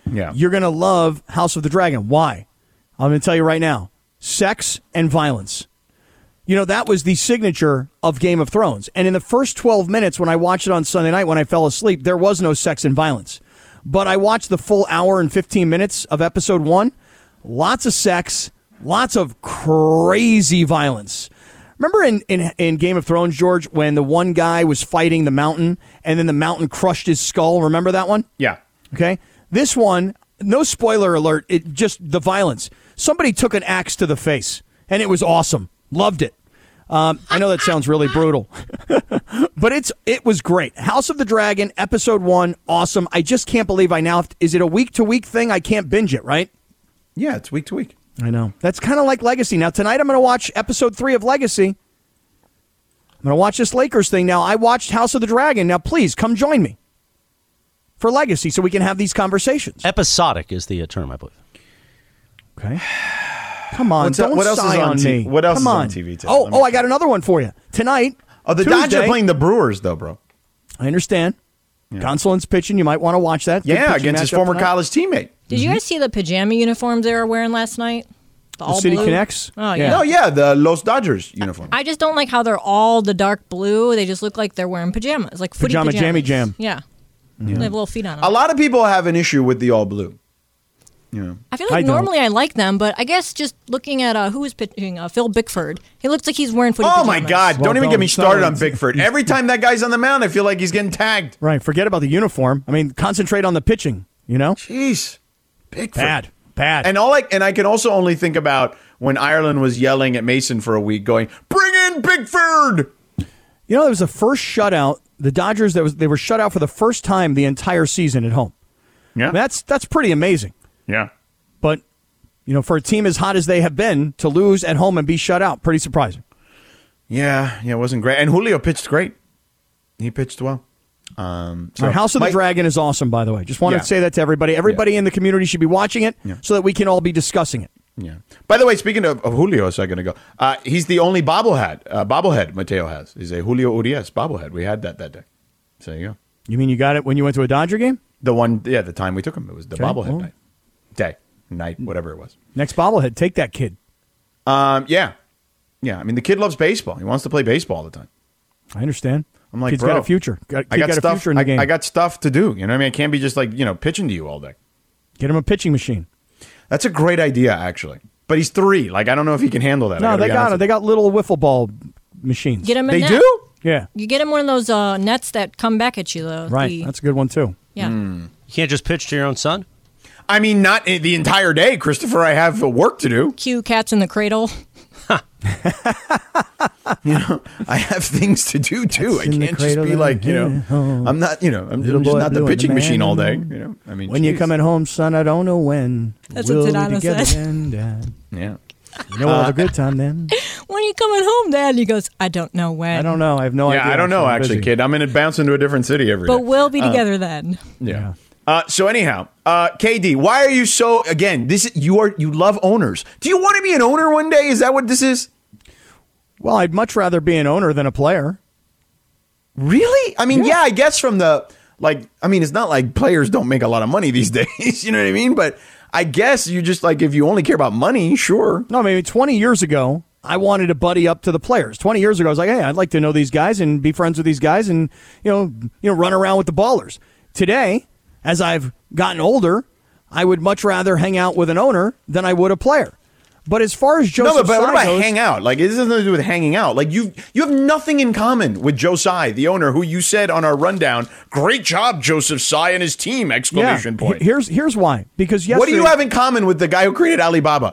Yeah. you're going to love House of the Dragon. Why? I'm going to tell you right now. Sex and violence. You know, that was the signature of Game of Thrones. And in the first twelve minutes, when I watched it on Sunday night, when I fell asleep, there was no sex and violence. But I watched the full hour and fifteen minutes of episode one. Lots of sex, lots of crazy violence. Remember in, in, in Game of Thrones, George, when the one guy was fighting the mountain and then the mountain crushed his skull? Remember that one? Yeah. Okay. This one, no spoiler alert, it just the violence. Somebody took an axe to the face, and it was awesome. Loved it. Um, I know that sounds really brutal, but it's it was great. House of the Dragon, episode one, awesome. I just can't believe I now, is it a week-to-week thing? I can't binge it, right? Yeah, it's week to week. I know. That's kind of like Legacy. Now, tonight I'm going to watch episode three of Legacy. I'm going to watch this Lakers thing. Now, I watched House of the Dragon. Now, please, come join me for Legacy so we can have these conversations. Episodic is the term, I believe. Okay. Come on, What's don't that- what else is sigh on on T- me. what else Come is on on. T V today? Oh, Let me oh, I got another one for you. Tonight, Oh, the Tuesday, Dodgers are playing the Brewers, though, bro. I understand. Gonsolin's pitching. You might want to watch that. Good Yeah, pitching against his matchup former tonight. college teammate. Did you guys see the pajama uniforms they were wearing last night? The, The all City blue? Connects? Oh, yeah. No, yeah, the Los Dodgers uniform. I just don't like how they're all the dark blue. They just look like they're wearing pajamas, like footy Pajama pajamas. jammy jam. Yeah. Yeah. They have little feet on them. A lot of people have an issue with the all blue. You know. I feel like I don't. normally I like them, but I guess just looking at uh, who is pitching, uh, Phil Bickford, he looks like he's wearing footy Oh pajamas. my God! Well, don't even don't- get me started on don't- Bickford. Every time that guy's on the mound, I feel like he's getting tagged. Right. Forget about the uniform. I mean, concentrate on the pitching, you know? Jeez, Bickford. Bad. Bad. And all I and I can also only think about when Ireland was yelling at Mason for a week, going, "Bring in Bickford!" You know, there was the first shutout. The Dodgers, that was they were shut out for the first time the entire season at home. Yeah, I mean, that's that's pretty amazing. yeah. But, you know, for a team as hot as they have been, to lose at home and be shut out, pretty surprising. Yeah, yeah, it wasn't great. And Julio pitched great. He pitched well. Um, so Our House of the Mike- Dragon is awesome, by the way. Just wanted Yeah. to say that to everybody. Everybody in the community should be watching it Yeah. so that we can all be discussing it. Yeah. By the way, speaking of, of Julio a second ago, uh, he's the only bobblehead. Uh, bobblehead Mateo has. He's a Julio Urias bobblehead. We had that that day. So there you go. You mean you got it when you went to a Dodger game? The one, yeah, the time we took him, it was the Okay, bobblehead well. night, day, night, whatever it was. Next bobblehead, take that kid. Um, yeah, yeah. I mean, the kid loves baseball. He wants to play baseball all the time. I understand. I'm like, Kid's bro, got a future. Got, I kid got, got stuff. a future in the I, game. I got stuff to do. You know what I mean? I can't be just like you know pitching to you all day. Get him a pitching machine. That's a great idea, actually. But he's three. Like I don't know if he can handle that. I No, gotta they be got honest it. They got little wiffle ball machines. Get him a They net. do? Yeah, You get him one of those uh, nets that come back at you, though. right. The- That's a good one too. yeah. You can't just pitch to your own son? I mean, not i- the entire day, Christopher. I have uh, work to do. Cue cats in the cradle. You know, I have things to do too. Cats I in the can't just cradle be and like, you know, home. I'm not, you know, I'm, Little I'm just boy not the blue and pitching the machine man all in the day. moon. You know, I mean, When you're jeez. coming home, son, I don't know when. That's what we'll be Sedano together said. then, Dad. Yeah. You know, we'll have a good time then. When are you coming home, Dad? He goes, I don't know when. I don't know. I have no idea. Yeah, I don't know, I'm actually, busy. kid. I'm going to bounce into a different city every day. But we'll be together then. Yeah. Uh, so anyhow, uh, K D, why are you so again? This you are you love owners. Do you want to be an owner one day? Is that what this is? Well, I'd much rather be an owner than a player. Really? I mean, yeah, I guess from the like. I mean, it's not like players don't make a lot of money these days. You know what I mean? But I guess you just like if you only care about money, sure. No, I mean, twenty years ago, I wanted to buddy up to the players. twenty years ago, I was like, hey, I'd like to know these guys and be friends with these guys and, you know, you know, run around with the ballers. Today, as I've gotten older, I would much rather hang out with an owner than I would a player. But as far as Joseph no, but, but what Tsai about goes, hang out? Like, it has nothing to do with hanging out. Like, you you have nothing in common with Joe Tsai, the owner, who you said on our rundown, great job, Joseph Tsai and his team, exclamation yeah, point. Here's, here's why. Because yesterday, What do you have in common with the guy who created Alibaba?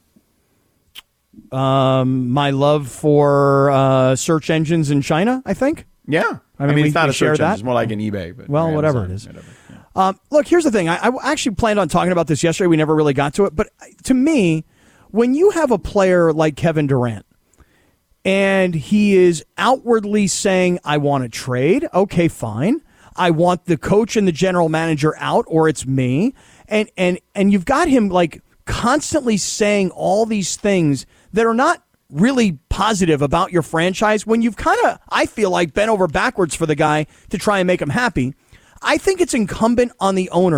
Um, my love for uh, search engines in China, I think. Yeah. I mean, I mean, we- it's not we a share search engine. that. It's more like an eBay. But Well, or whatever Amazon, it is. whatever. Yeah. Um, look, here's the thing. I, I actually planned on talking about this yesterday. We never really got to it. But to me, when you have a player like Kevin Durant and he is outwardly saying, I want to trade, okay, fine. I want the coach and the general manager out or it's me. And, and, and you've got him like constantly saying all these things that are not really positive about your franchise when you've kind of, I feel like, bent over backwards for the guy to try and make him happy. I think it's incumbent on the owner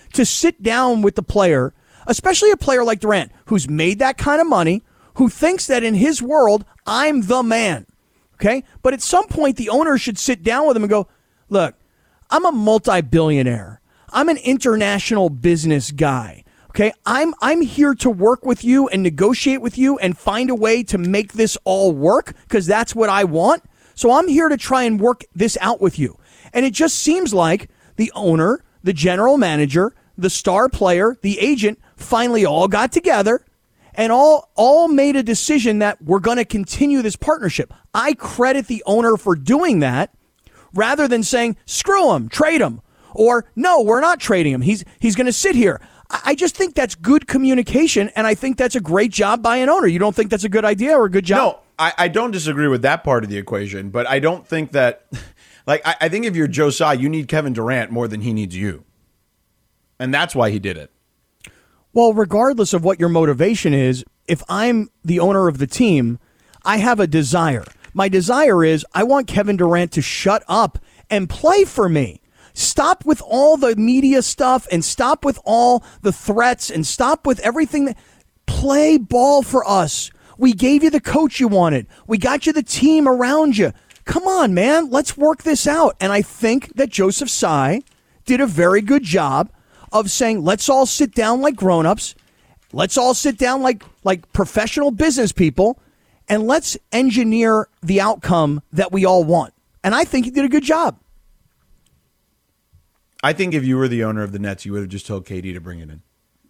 to sit down with the player, especially a player like Durant, who's made that kind of money, who thinks that in his world, I'm the man. Okay? But at some point, the owner should sit down with him and go, look, I'm a multi-billionaire. I'm an international business guy. Okay? I'm I'm here to work with you and negotiate with you and find a way to make this all work because that's what I want. So I'm here to try and work this out with you. And it just seems like the owner, the general manager, the star player, the agent finally all got together and all all made a decision that we're going to continue this partnership. I credit the owner for doing that rather than saying, screw him, trade him, or no, we're not trading him. He's he's going to sit here. I, I just think that's good communication, and I think that's a great job by an owner. You don't think that's a good idea or a good job? No, I, I don't disagree with that part of the equation, but I don't think that, like, I, I think if you're Joe Tsai, you need Kevin Durant more than he needs you. And that's why he did it. Well, regardless of what your motivation is, if I'm the owner of the team, I have a desire. My desire is I want Kevin Durant to shut up and play for me. Stop with all the media stuff and stop with all the threats and stop with everything. That, play ball for us. We gave you the coach you wanted. We got you the team around you. Come on, man. Let's work this out. And I think that Joseph Tsai did a very good job of saying, let's all sit down like grown-ups. Let's all sit down like like professional business people, and let's engineer the outcome that we all want. And I think he did a good job. I think if you were the owner of the Nets, you would have just told K D to bring it in.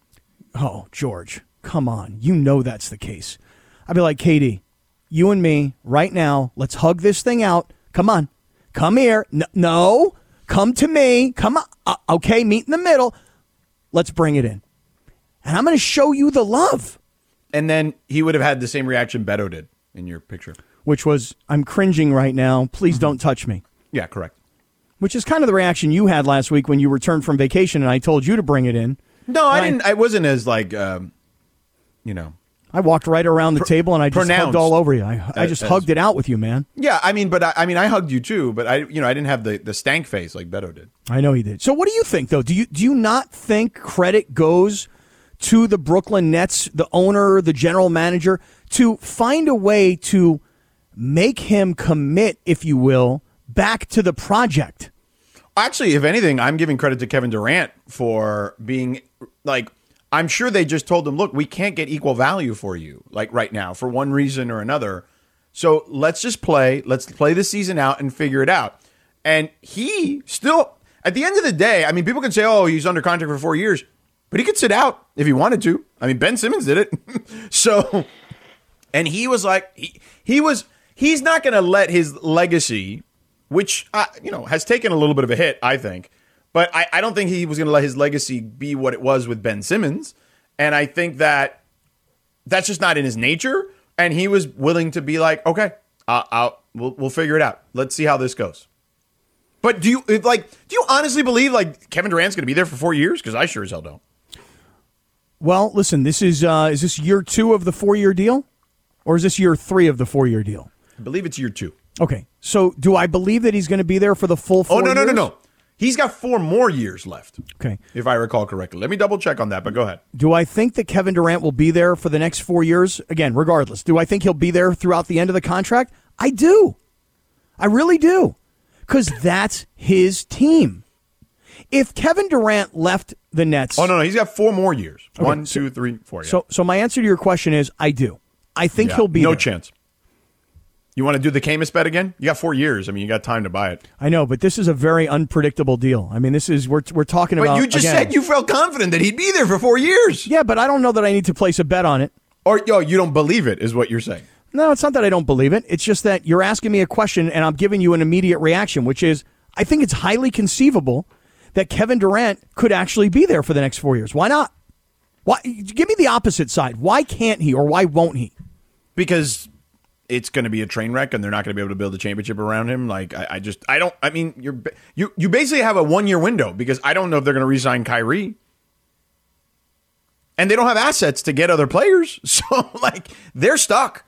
Oh, George, come on. You know that's the case. I'd be like, K D, you and me right now, let's hug this thing out. Come on. Come here. No, no. Come to me. Come on. Uh, okay, meet in the middle. Let's bring it in. And I'm going to show you the love. And then he would have had the same reaction Beto did in your picture. Which was, I'm cringing right now. Please don't touch me. Yeah, correct. Which is kind of the reaction you had last week when you returned from vacation and I told you to bring it in. No, I didn't. I wasn't as like, um, you know. I walked right around the Pr- table and I just hugged all over you. I, I just as, hugged it out with you, man. Yeah, I mean, but I, I mean, I hugged you too, but I, you know, I didn't have the, the stank face like Beto did. I know he did. So what do you think, though? Do you do you not think credit goes to the Brooklyn Nets, the owner, the general manager, to find a way to make him commit, if you will, back to the project? Actually, if anything, I'm giving credit to Kevin Durant for being like, I'm sure they just told him, look, we can't get equal value for you, like right now, for one reason or another. So let's just play. Let's play the season out and figure it out. And he still, at the end of the day, I mean, people can say, oh, he's under contract for four years, but he could sit out if he wanted to. I mean, Ben Simmons did it. So, and he was like, he, he was, he's not going to let his legacy, which, uh, you know, has taken a little bit of a hit, I think. But I, I don't think he was going to let his legacy be what it was with Ben Simmons. And I think that that's just not in his nature. And he was willing to be like, okay, uh, I'll, we'll, we'll figure it out. Let's see how this goes. But do you like? Do you honestly believe like Kevin Durant's going to be there for four years? Because I sure as hell don't. Well, listen, this is uh, is this year two of the four-year deal? Or is this year three of the four-year deal? I believe it's year two. Okay. So do I believe that he's going to be there for the full four Oh, no, no, years? no, no. He's got four more years left. Okay. If I recall correctly. Let me double check on that, but go ahead. Do I think that Kevin Durant will be there for the next four years? Again, regardless. Do I think he'll be there throughout the end of the contract? I do. I really do. Because that's his team. If Kevin Durant left the Nets... Oh, no, no. He's got four more years. Okay, One, so, two, three, four. Yeah. So, so my answer to your question is I do. I think Yeah, he'll be no there. chance. You want to do the Camus bet again? You got four years. I mean, you got time to buy it. I know, but this is a very unpredictable deal. I mean, this is we're we're talking about. But you just again, said you felt confident that he'd be there for four years. Yeah, but I don't know that I need to place a bet on it. Or yo, you don't believe it, is what you're saying. No, it's not that I don't believe it. It's just that you're asking me a question and I'm giving you an immediate reaction, which is I think it's highly conceivable that Kevin Durant could actually be there for the next four years. Why not? Why? Give me the opposite side. Why can't he or why won't he? Because it's going to be a train wreck and they're not going to be able to build a championship around him. Like, I, I just, I don't, I mean, you're, you, you basically have a one year window because I don't know if they're going to re-sign Kyrie. And they don't have assets to get other players. So, like, they're stuck.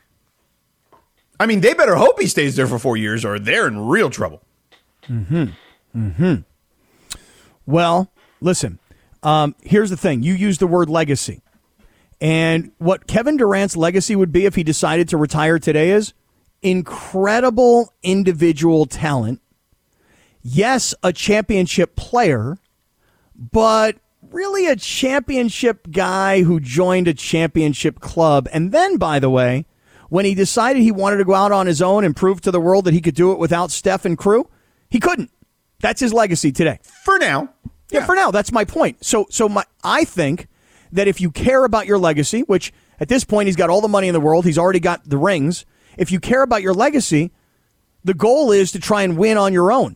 I mean, they better hope he stays there for four years or they're in real trouble. Mm-hmm. Mm-hmm. Well, listen, Um, here's the thing. You use the word legacy. And what Kevin Durant's legacy would be if he decided to retire today is incredible individual talent. Yes, a championship player, but really a championship guy who joined a championship club. And then, by the way, when he decided he wanted to go out on his own and prove to the world that he could do it without Steph and crew, he couldn't. That's his legacy today. For now. Yeah, yeah for now. That's my point. So, so my, I think that if you care about your legacy, which at this point he's got all the money in the world, he's already got the rings. If you care about your legacy, the goal is to try and win on your own.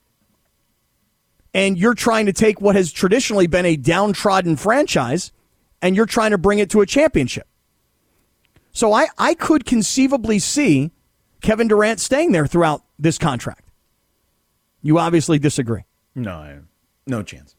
And you're trying to take what has traditionally been a downtrodden franchise and you're trying to bring it to a championship. So I, I could conceivably see Kevin Durant staying there throughout this contract. You obviously disagree. No, I, no chance.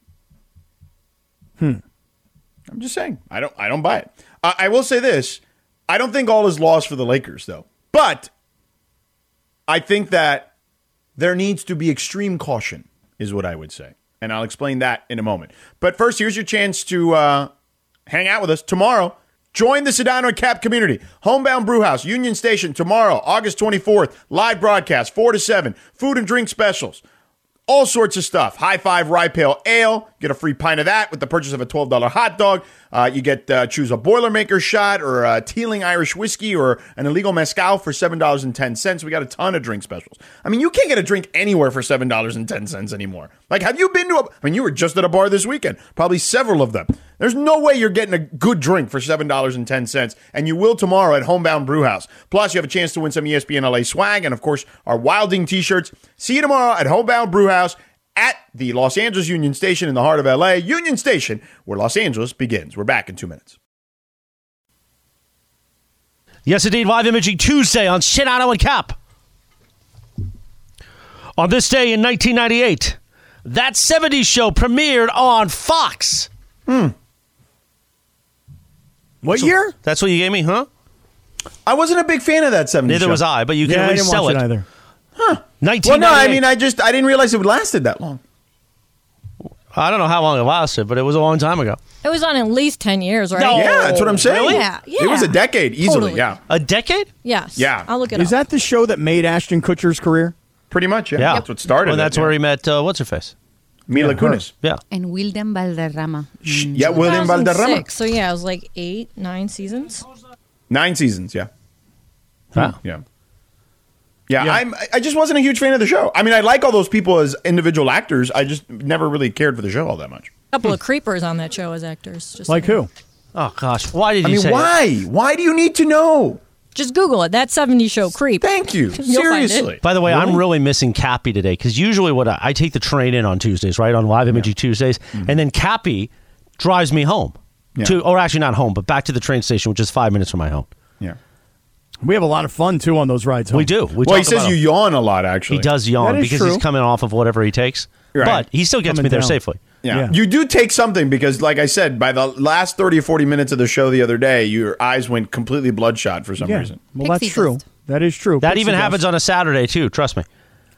Hmm. I'm just saying. I don't I don't buy it. Uh, I will say this. I don't think all is lost for the Lakers, though. But I think that there needs to be extreme caution, is what I would say. And I'll explain that in a moment. But first, here's your chance to uh, hang out with us tomorrow. Join the Sedano and Cap community. Homebound Brewhouse, Union Station, tomorrow, August twenty-fourth. Live broadcast, four to seven. Food and drink specials. All sorts of stuff. High Five Rye Pale Ale. Get a free pint of that with the purchase of a twelve dollars hot dog. Uh, you get uh, choose a Boilermaker shot or a Teeling Irish whiskey or an illegal mezcal for seven dollars and ten cents. We got a ton of drink specials. I mean, you can't get a drink anywhere for seven dollars and ten cents anymore. Like, have you been to a... I mean, you were just at a bar this weekend. Probably several of them. There's no way you're getting a good drink for seven dollars and ten cents, and you will tomorrow at Homebound Brewhouse. Plus, you have a chance to win some E S P N L A swag and, of course, our Wilding t-shirts. See you tomorrow at Homebound Brewhouse at the Los Angeles Union Station in the heart of L A. Union Station, where Los Angeles begins. We're back in two minutes. Yes, indeed. Live Imaging Tuesday on Sedano and Cap. On this day in nineteen ninety-eight, That seventies Show premiered on Fox. Hmm. What so, year? That's what you gave me, huh? I wasn't a big fan of that seventies Neither show. was I, but you can yeah, at least I didn't sell watch it. it either. Huh. nineteen Well, ninety-eight. no, I mean, I just, I didn't realize it lasted that long. I don't know how long it lasted, but it was a long time ago. It was on at least ten years, right? No. Yeah, that's what I'm saying. Really? Yeah, yeah. It was a decade, easily, Totally. yeah. A decade? Yes. Yeah. I'll look it Is up. that the show that made Ashton Kutcher's career? Pretty much, yeah. Yeah. That's what started Well, that's it, yeah. where he met, uh, what's-her-face? Mila Yeah, Kunis. Yeah. And Wilden Valderrama. Mm. Yeah, William two thousand six, Valderrama. So yeah, it was like eight, nine seasons. Nine seasons, yeah. Wow. Yeah. Yeah, Yeah. I'm. I just wasn't a huge fan of the show. I mean, I like all those people as individual actors. I just never really cared for the show all that much. A couple of creepers on that show as actors. Just Like who? Oh, gosh. Why did I you mean, say why? Why do you need to know? Just Google it. That seventies Show creep. Thank you. You'll find Seriously. it. By the way, I'm really missing Cappy today because usually what I, I take the train in on Tuesdays, right, on Live Imaging Tuesdays, and then Cappy drives me home Yeah. to, or actually not home, but back to the train station, which is five minutes from my home. Yeah. We have a lot of fun, too, on those rides home. We do. We Well, he talk says about you him. yawn a lot, actually. He does yawn That is because true. he's coming off of whatever he takes, Right. but he still gets Coming me there down. safely. Yeah. Yeah. You do take something because, like I said, by the last thirty or forty minutes of the show the other day, your eyes went completely bloodshot for some Yeah. reason. Well, Pixie that's true. dust. That is true. That Pixie even dust. happens on a Saturday, too. Trust me.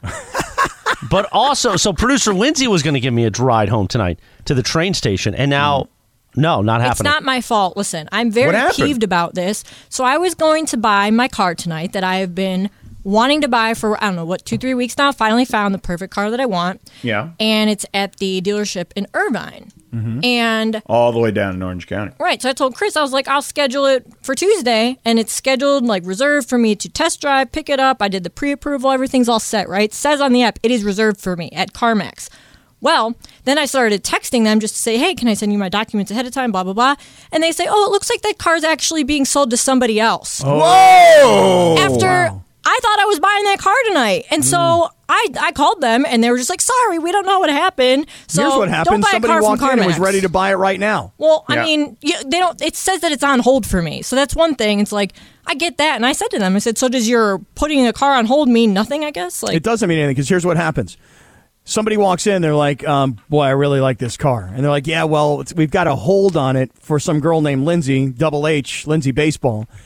But also, so producer Lindsay was going to give me a ride home tonight to the train station, and now, no, not It's happening. not my fault. Listen, I'm very What happened? peeved about this. So I was going to buy my car tonight that I have been wanting to buy for, I don't know, what, two, three weeks now. Finally found the perfect car that I want. Yeah. And it's at the dealership in Irvine. And All the way down in Orange County. right, so I told Chris, I was like, I'll schedule it for Tuesday, and it's scheduled, like, reserved for me to test drive, pick it up. I did the pre-approval, everything's all set, right? It says on the app, it is reserved for me at CarMax. Well, then I started texting them just to say, hey, can I send you my documents ahead of time, blah, blah, blah. And they say, oh, it looks like that car's actually being sold to somebody else. Whoa! After I thought I was buying that car tonight. And so I, I called them, and they were just like, sorry, we don't know what happened. So Here's what don't happened. buy a Somebody car from walked in and was CarMax. ready to buy it right now. Well, I Yeah. mean, you, they don't. It says that it's on hold for me, so that's one thing. It's like I get that, and I said to them, I said, "So does your putting a car on hold mean nothing?" I guess. Like It doesn't mean anything because here's what happens. Somebody walks in, they're like, um, boy, I really like this car. And they're like, yeah, well, it's, we've got a hold on it for some girl named Lindsay, double H, Lindsay Baseball.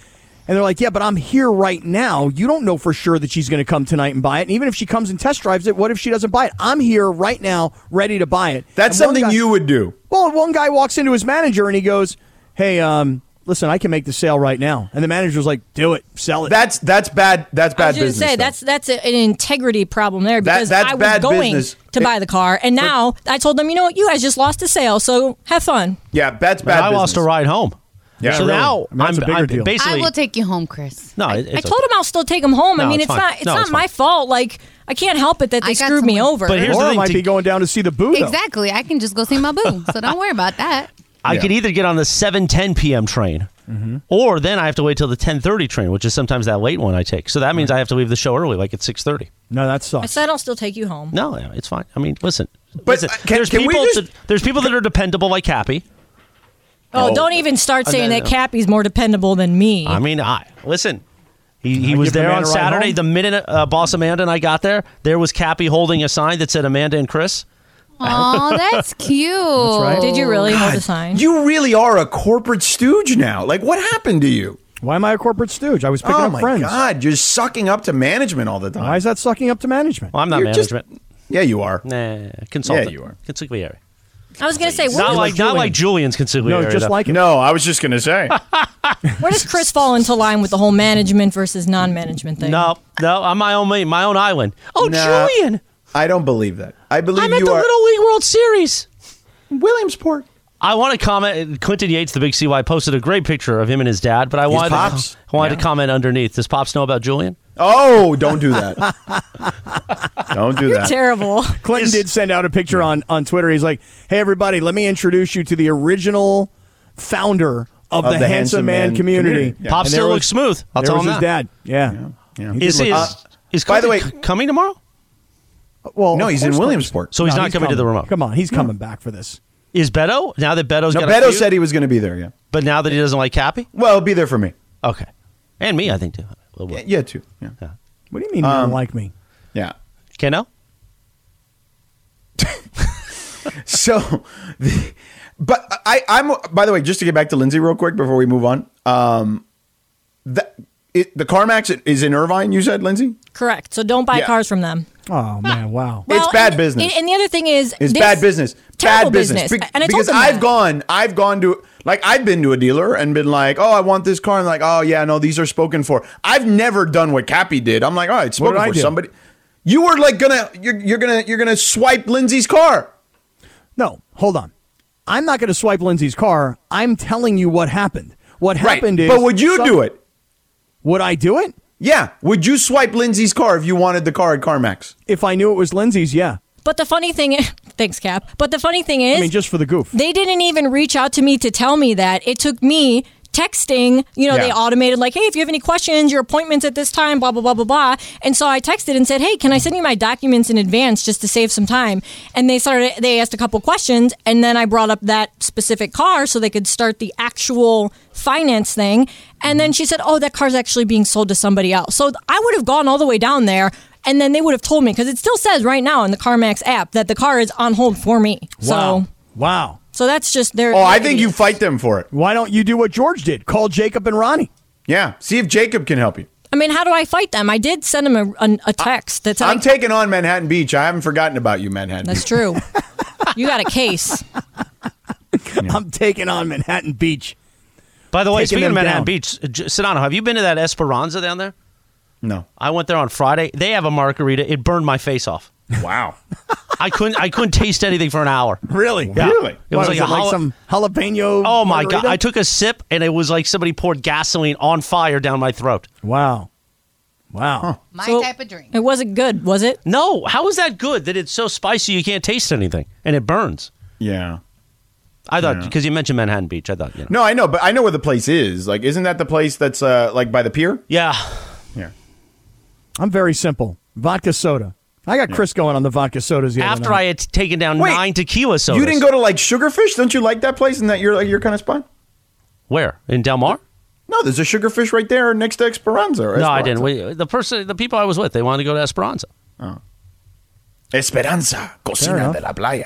And they're like, yeah, but I'm here right now. You don't know for sure that she's going to come tonight and buy it. And even if she comes and test drives it, what if she doesn't buy it? I'm here right now, ready to buy it. That's And one something guy- you would do. Well, one guy walks into his manager and he goes, hey, um, listen, I can make the sale right now. And the manager's like, do it, sell it. That's that's bad. That's I bad was going to business. say though. that's that's a- an integrity problem there That- because that's I was bad going business. to It- buy the car, and now I told them, you know what, you guys just lost a sale, so have fun. yeah, that's But bad. I lost a business. ride home. Yeah, so really. now I mean, that's I'm, a bigger I'm deal. basically I will take you home, Chris. no. I, it- I it's told okay. them I'll still take them home. I No, mean, it's it's, fine. not it's No, not it's my fine. fault. Like I can't help it that they I got screwed me someone. over. But here's the Laura thing, might to- be going down to see the boo, though. Exactly. I can just go see my boo. So don't worry about that. I Yeah. could either get on the seven ten p.m. train, or then I have to wait till the ten thirty train, which is sometimes that late one I take. So that means I have to leave the show early, like at six thirty. No, that I sucks. said I'll still take you home. No, yeah, it's fine. I mean, listen. But, listen, uh, can- there's can we people. just- that, there's people that are dependable, like Cappy. Oh, Oh. don't even start And saying then- that Cappy's more dependable than me. I mean, I listen. He, he I was give the there man on a ride Saturday. home? The minute uh, Boss Amanda and I got there, there was Cappy holding a sign that said Amanda and Chris. Oh, that's cute. That's right. Did you really hold a sign? You really are a corporate stooge now. Like, what happened to you? Why am I a corporate stooge? I was picking oh up my friends. God, you're sucking up to management all the time. Why is that sucking up to management? Well, I'm not You're just- management. Yeah, you are. Nah, consultant. Yeah, you are. Consigliere. I was going to say, where, Not does- like not like Julian's consigliere. No, just though. like it. No, I was just gonna say. where does Chris fall into line with the whole management versus non-management thing? No, no, I'm my own my own island. Oh, Nah. Julian, I don't believe that. I believe I'm at you the are Little League World Series. Williamsport. I want to comment. Clinton Yates, the big C Y, posted a great picture of him and his dad, but I wanted, pops. to, I wanted Yeah. to comment underneath. Does Pops know about Julian? Oh, don't do that. Don't do that. Terrible. Clinton Is- did send out a picture on, on Twitter. He's like, hey, everybody, let me introduce you to the original founder of, the, Handsome Man, community. Yeah. Pops And there still was- looks smooth. I'll there tell was him his that. dad. Yeah. Yeah. He did Is, look- is, Uh, is by the Clinton way- c- coming tomorrow? well, No, of he's in course Williamsport. So he's not coming to the remote. Come on, he's coming back for this. Is Beto now that Beto's No, got a Beto feud, said he was going to be there. Yeah. but now that he doesn't like Cappy? Well, he'll be there for me. Okay, and me, I think too. A little Yeah, bit. yeah too. Yeah. What do you mean you Um, don't like me? Yeah. Keno? So, the, but I, I'm. By the way, just to get back to Lindsay real quick before we move on. Um, the it, the CarMax is in Irvine. You said, Lindsay. Correct. So don't buy Yeah. cars from them. Oh, man, wow. It's Well, bad and- business. And, and the other thing is, It's this- bad business. terrible Bad business. business. Be- And I told because them I've that. gone, I've gone to like I've been to a dealer and been like, oh, I want this car, and like, oh yeah, no, these are spoken for. I've never done what Cappy did. I'm like, all right, What spoken did I for do? somebody. You were like gonna, you're, you're gonna, you're gonna swipe Lindsay's car. No, hold on. I'm not going to swipe Lindsay's car. I'm telling you what happened. What happened is. but would you some- do it? Would I do it? Yeah. Would you swipe Lindsay's car if you wanted the car at CarMax? If I knew it was Lindsay's, yeah. But the funny thing is, thanks, Cap. But the funny thing is, I mean, just for the goof. they didn't even reach out to me to tell me that. It took me texting, you know, Yeah. they automated like, hey, if you have any questions, your appointment's at this time, blah, blah, blah, blah, blah. And so I texted and said, hey, can I send you my documents in advance just to save some time? And they started, they asked a couple questions, and then I brought up that specific car so they could start the actual finance thing. And then she said, oh, that car's actually being sold to somebody else. So I would have gone all the way down there. And then they would have told me, because it still says right now in the CarMax app that the car is on hold for me. Wow. So, Wow. so that's just their. Oh, I think you fight them for it. Why don't you do what George did? Call Jacob and Ronnie. Yeah. See if Jacob can help you. I mean, how do I fight them? I did send him a, a, a text that said, I'm taking on Manhattan Beach. I haven't forgotten about you, Manhattan that's Beach. true. You got a case. I'm taking on Manhattan Beach. By the way, Taking speaking of them Manhattan down. Beach, J- Sedano, have you been to that Esperanza down there? No. I went there on Friday. They have a margarita. It burned my face off. Wow. I couldn't. I couldn't taste anything for an hour. Really? Yeah. Really? It What, was like a it like jala- some jalapeno. Oh my god! margarita? I took a sip and it was like somebody poured gasoline on fire down my throat. Wow. Wow. My So- type of drink. It wasn't good, was it? No, how is that good? That it's so spicy you can't taste anything and it burns. Yeah. I thought Yeah. because you mentioned Manhattan Beach, I thought you know. No, I know, but I know where the place is. Like, isn't that the place that's uh, like by the pier? Yeah, Yeah. I'm very simple. Vodka soda. I got Chris going on the vodka sodas the other after night. I had taken down Wait, nine tequila sodas. You didn't go to like Sugarfish? Don't you like that place? And that you're like your kind of spot? Where in Del Mar? No, there's a Sugarfish right there next to Esperanza. or No, I Esperanza. didn't. We, the person, the people I was with, they wanted to go to Esperanza. Esperanza, cocina enough. de la playa.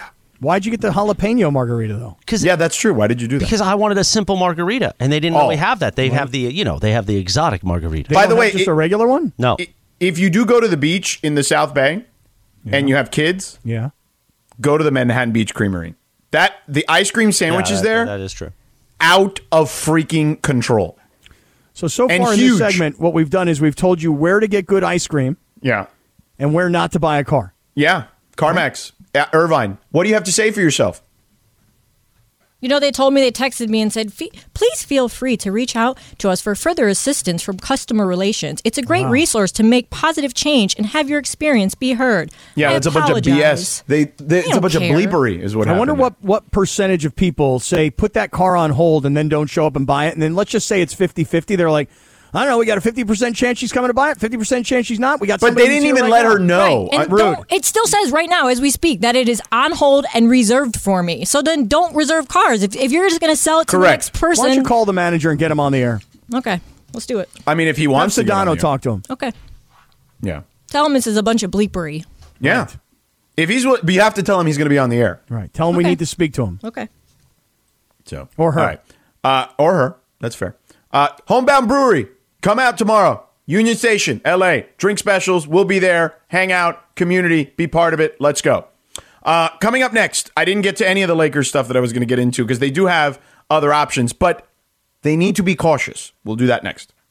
Why'd you get the jalapeno margarita though? Yeah, that's true. Why did you do that? Because I wanted a simple margarita, and they didn't Oh. really have that. They have the, you know, they have the exotic margarita. They By don't the have way, just it- a regular one. No, If you do go to the beach in the South Bay and you have kids, Yeah. go to the Manhattan Beach Creamery. That the ice cream sandwiches Yeah, that- there, That is true. out of freaking control. So so And far in huge. this segment, what we've done is we've told you where to get good ice cream Yeah. and where not to buy a car. Yeah. CarMax. Yeah, Irvine. What do you have to say for yourself? You know, they told me, they texted me and said, "Fe- please feel free to reach out to us for further assistance from customer relations. It's a great Wow. resource to make positive change and have your experience be heard." Yeah, I that's a bunch of B S. apologize. They, they it's a don't bunch care. of bleepery is what I happened. wonder what, what percentage of people say put that car on hold and then don't show up and buy it. And then let's just say it's fifty-fifty. They're like, I don't know, we got a fifty percent chance she's coming to buy it, fifty percent chance she's not. We got But somebody they who's didn't here even right let her now. know. And Uh, don't- it still says right now, as we speak, that it is on hold and reserved for me. So then don't reserve cars. If, if you're just going to sell it to the Correct. next person. Why don't you call the manager and get him on the air? Okay, let's do it. I mean, if he wants Have to get on Sedano the air. talk to him. Okay. Yeah. Tell him this is a bunch of bleepery. Yeah. If he's, but you have to tell him he's going to be on the air. Right. Tell him we Okay. need to speak to him. Okay. So Or her. All right. Uh, or her. That's fair. Uh, Homebound Brewery. Come out tomorrow. Union Station, L A. Drink specials. We'll be there. Hang out. Community. Be part of it. Let's go. Uh, coming up next, I didn't get to any of the Lakers stuff that I was going to get into because they do have other options, but they need to be cautious. We'll do that next.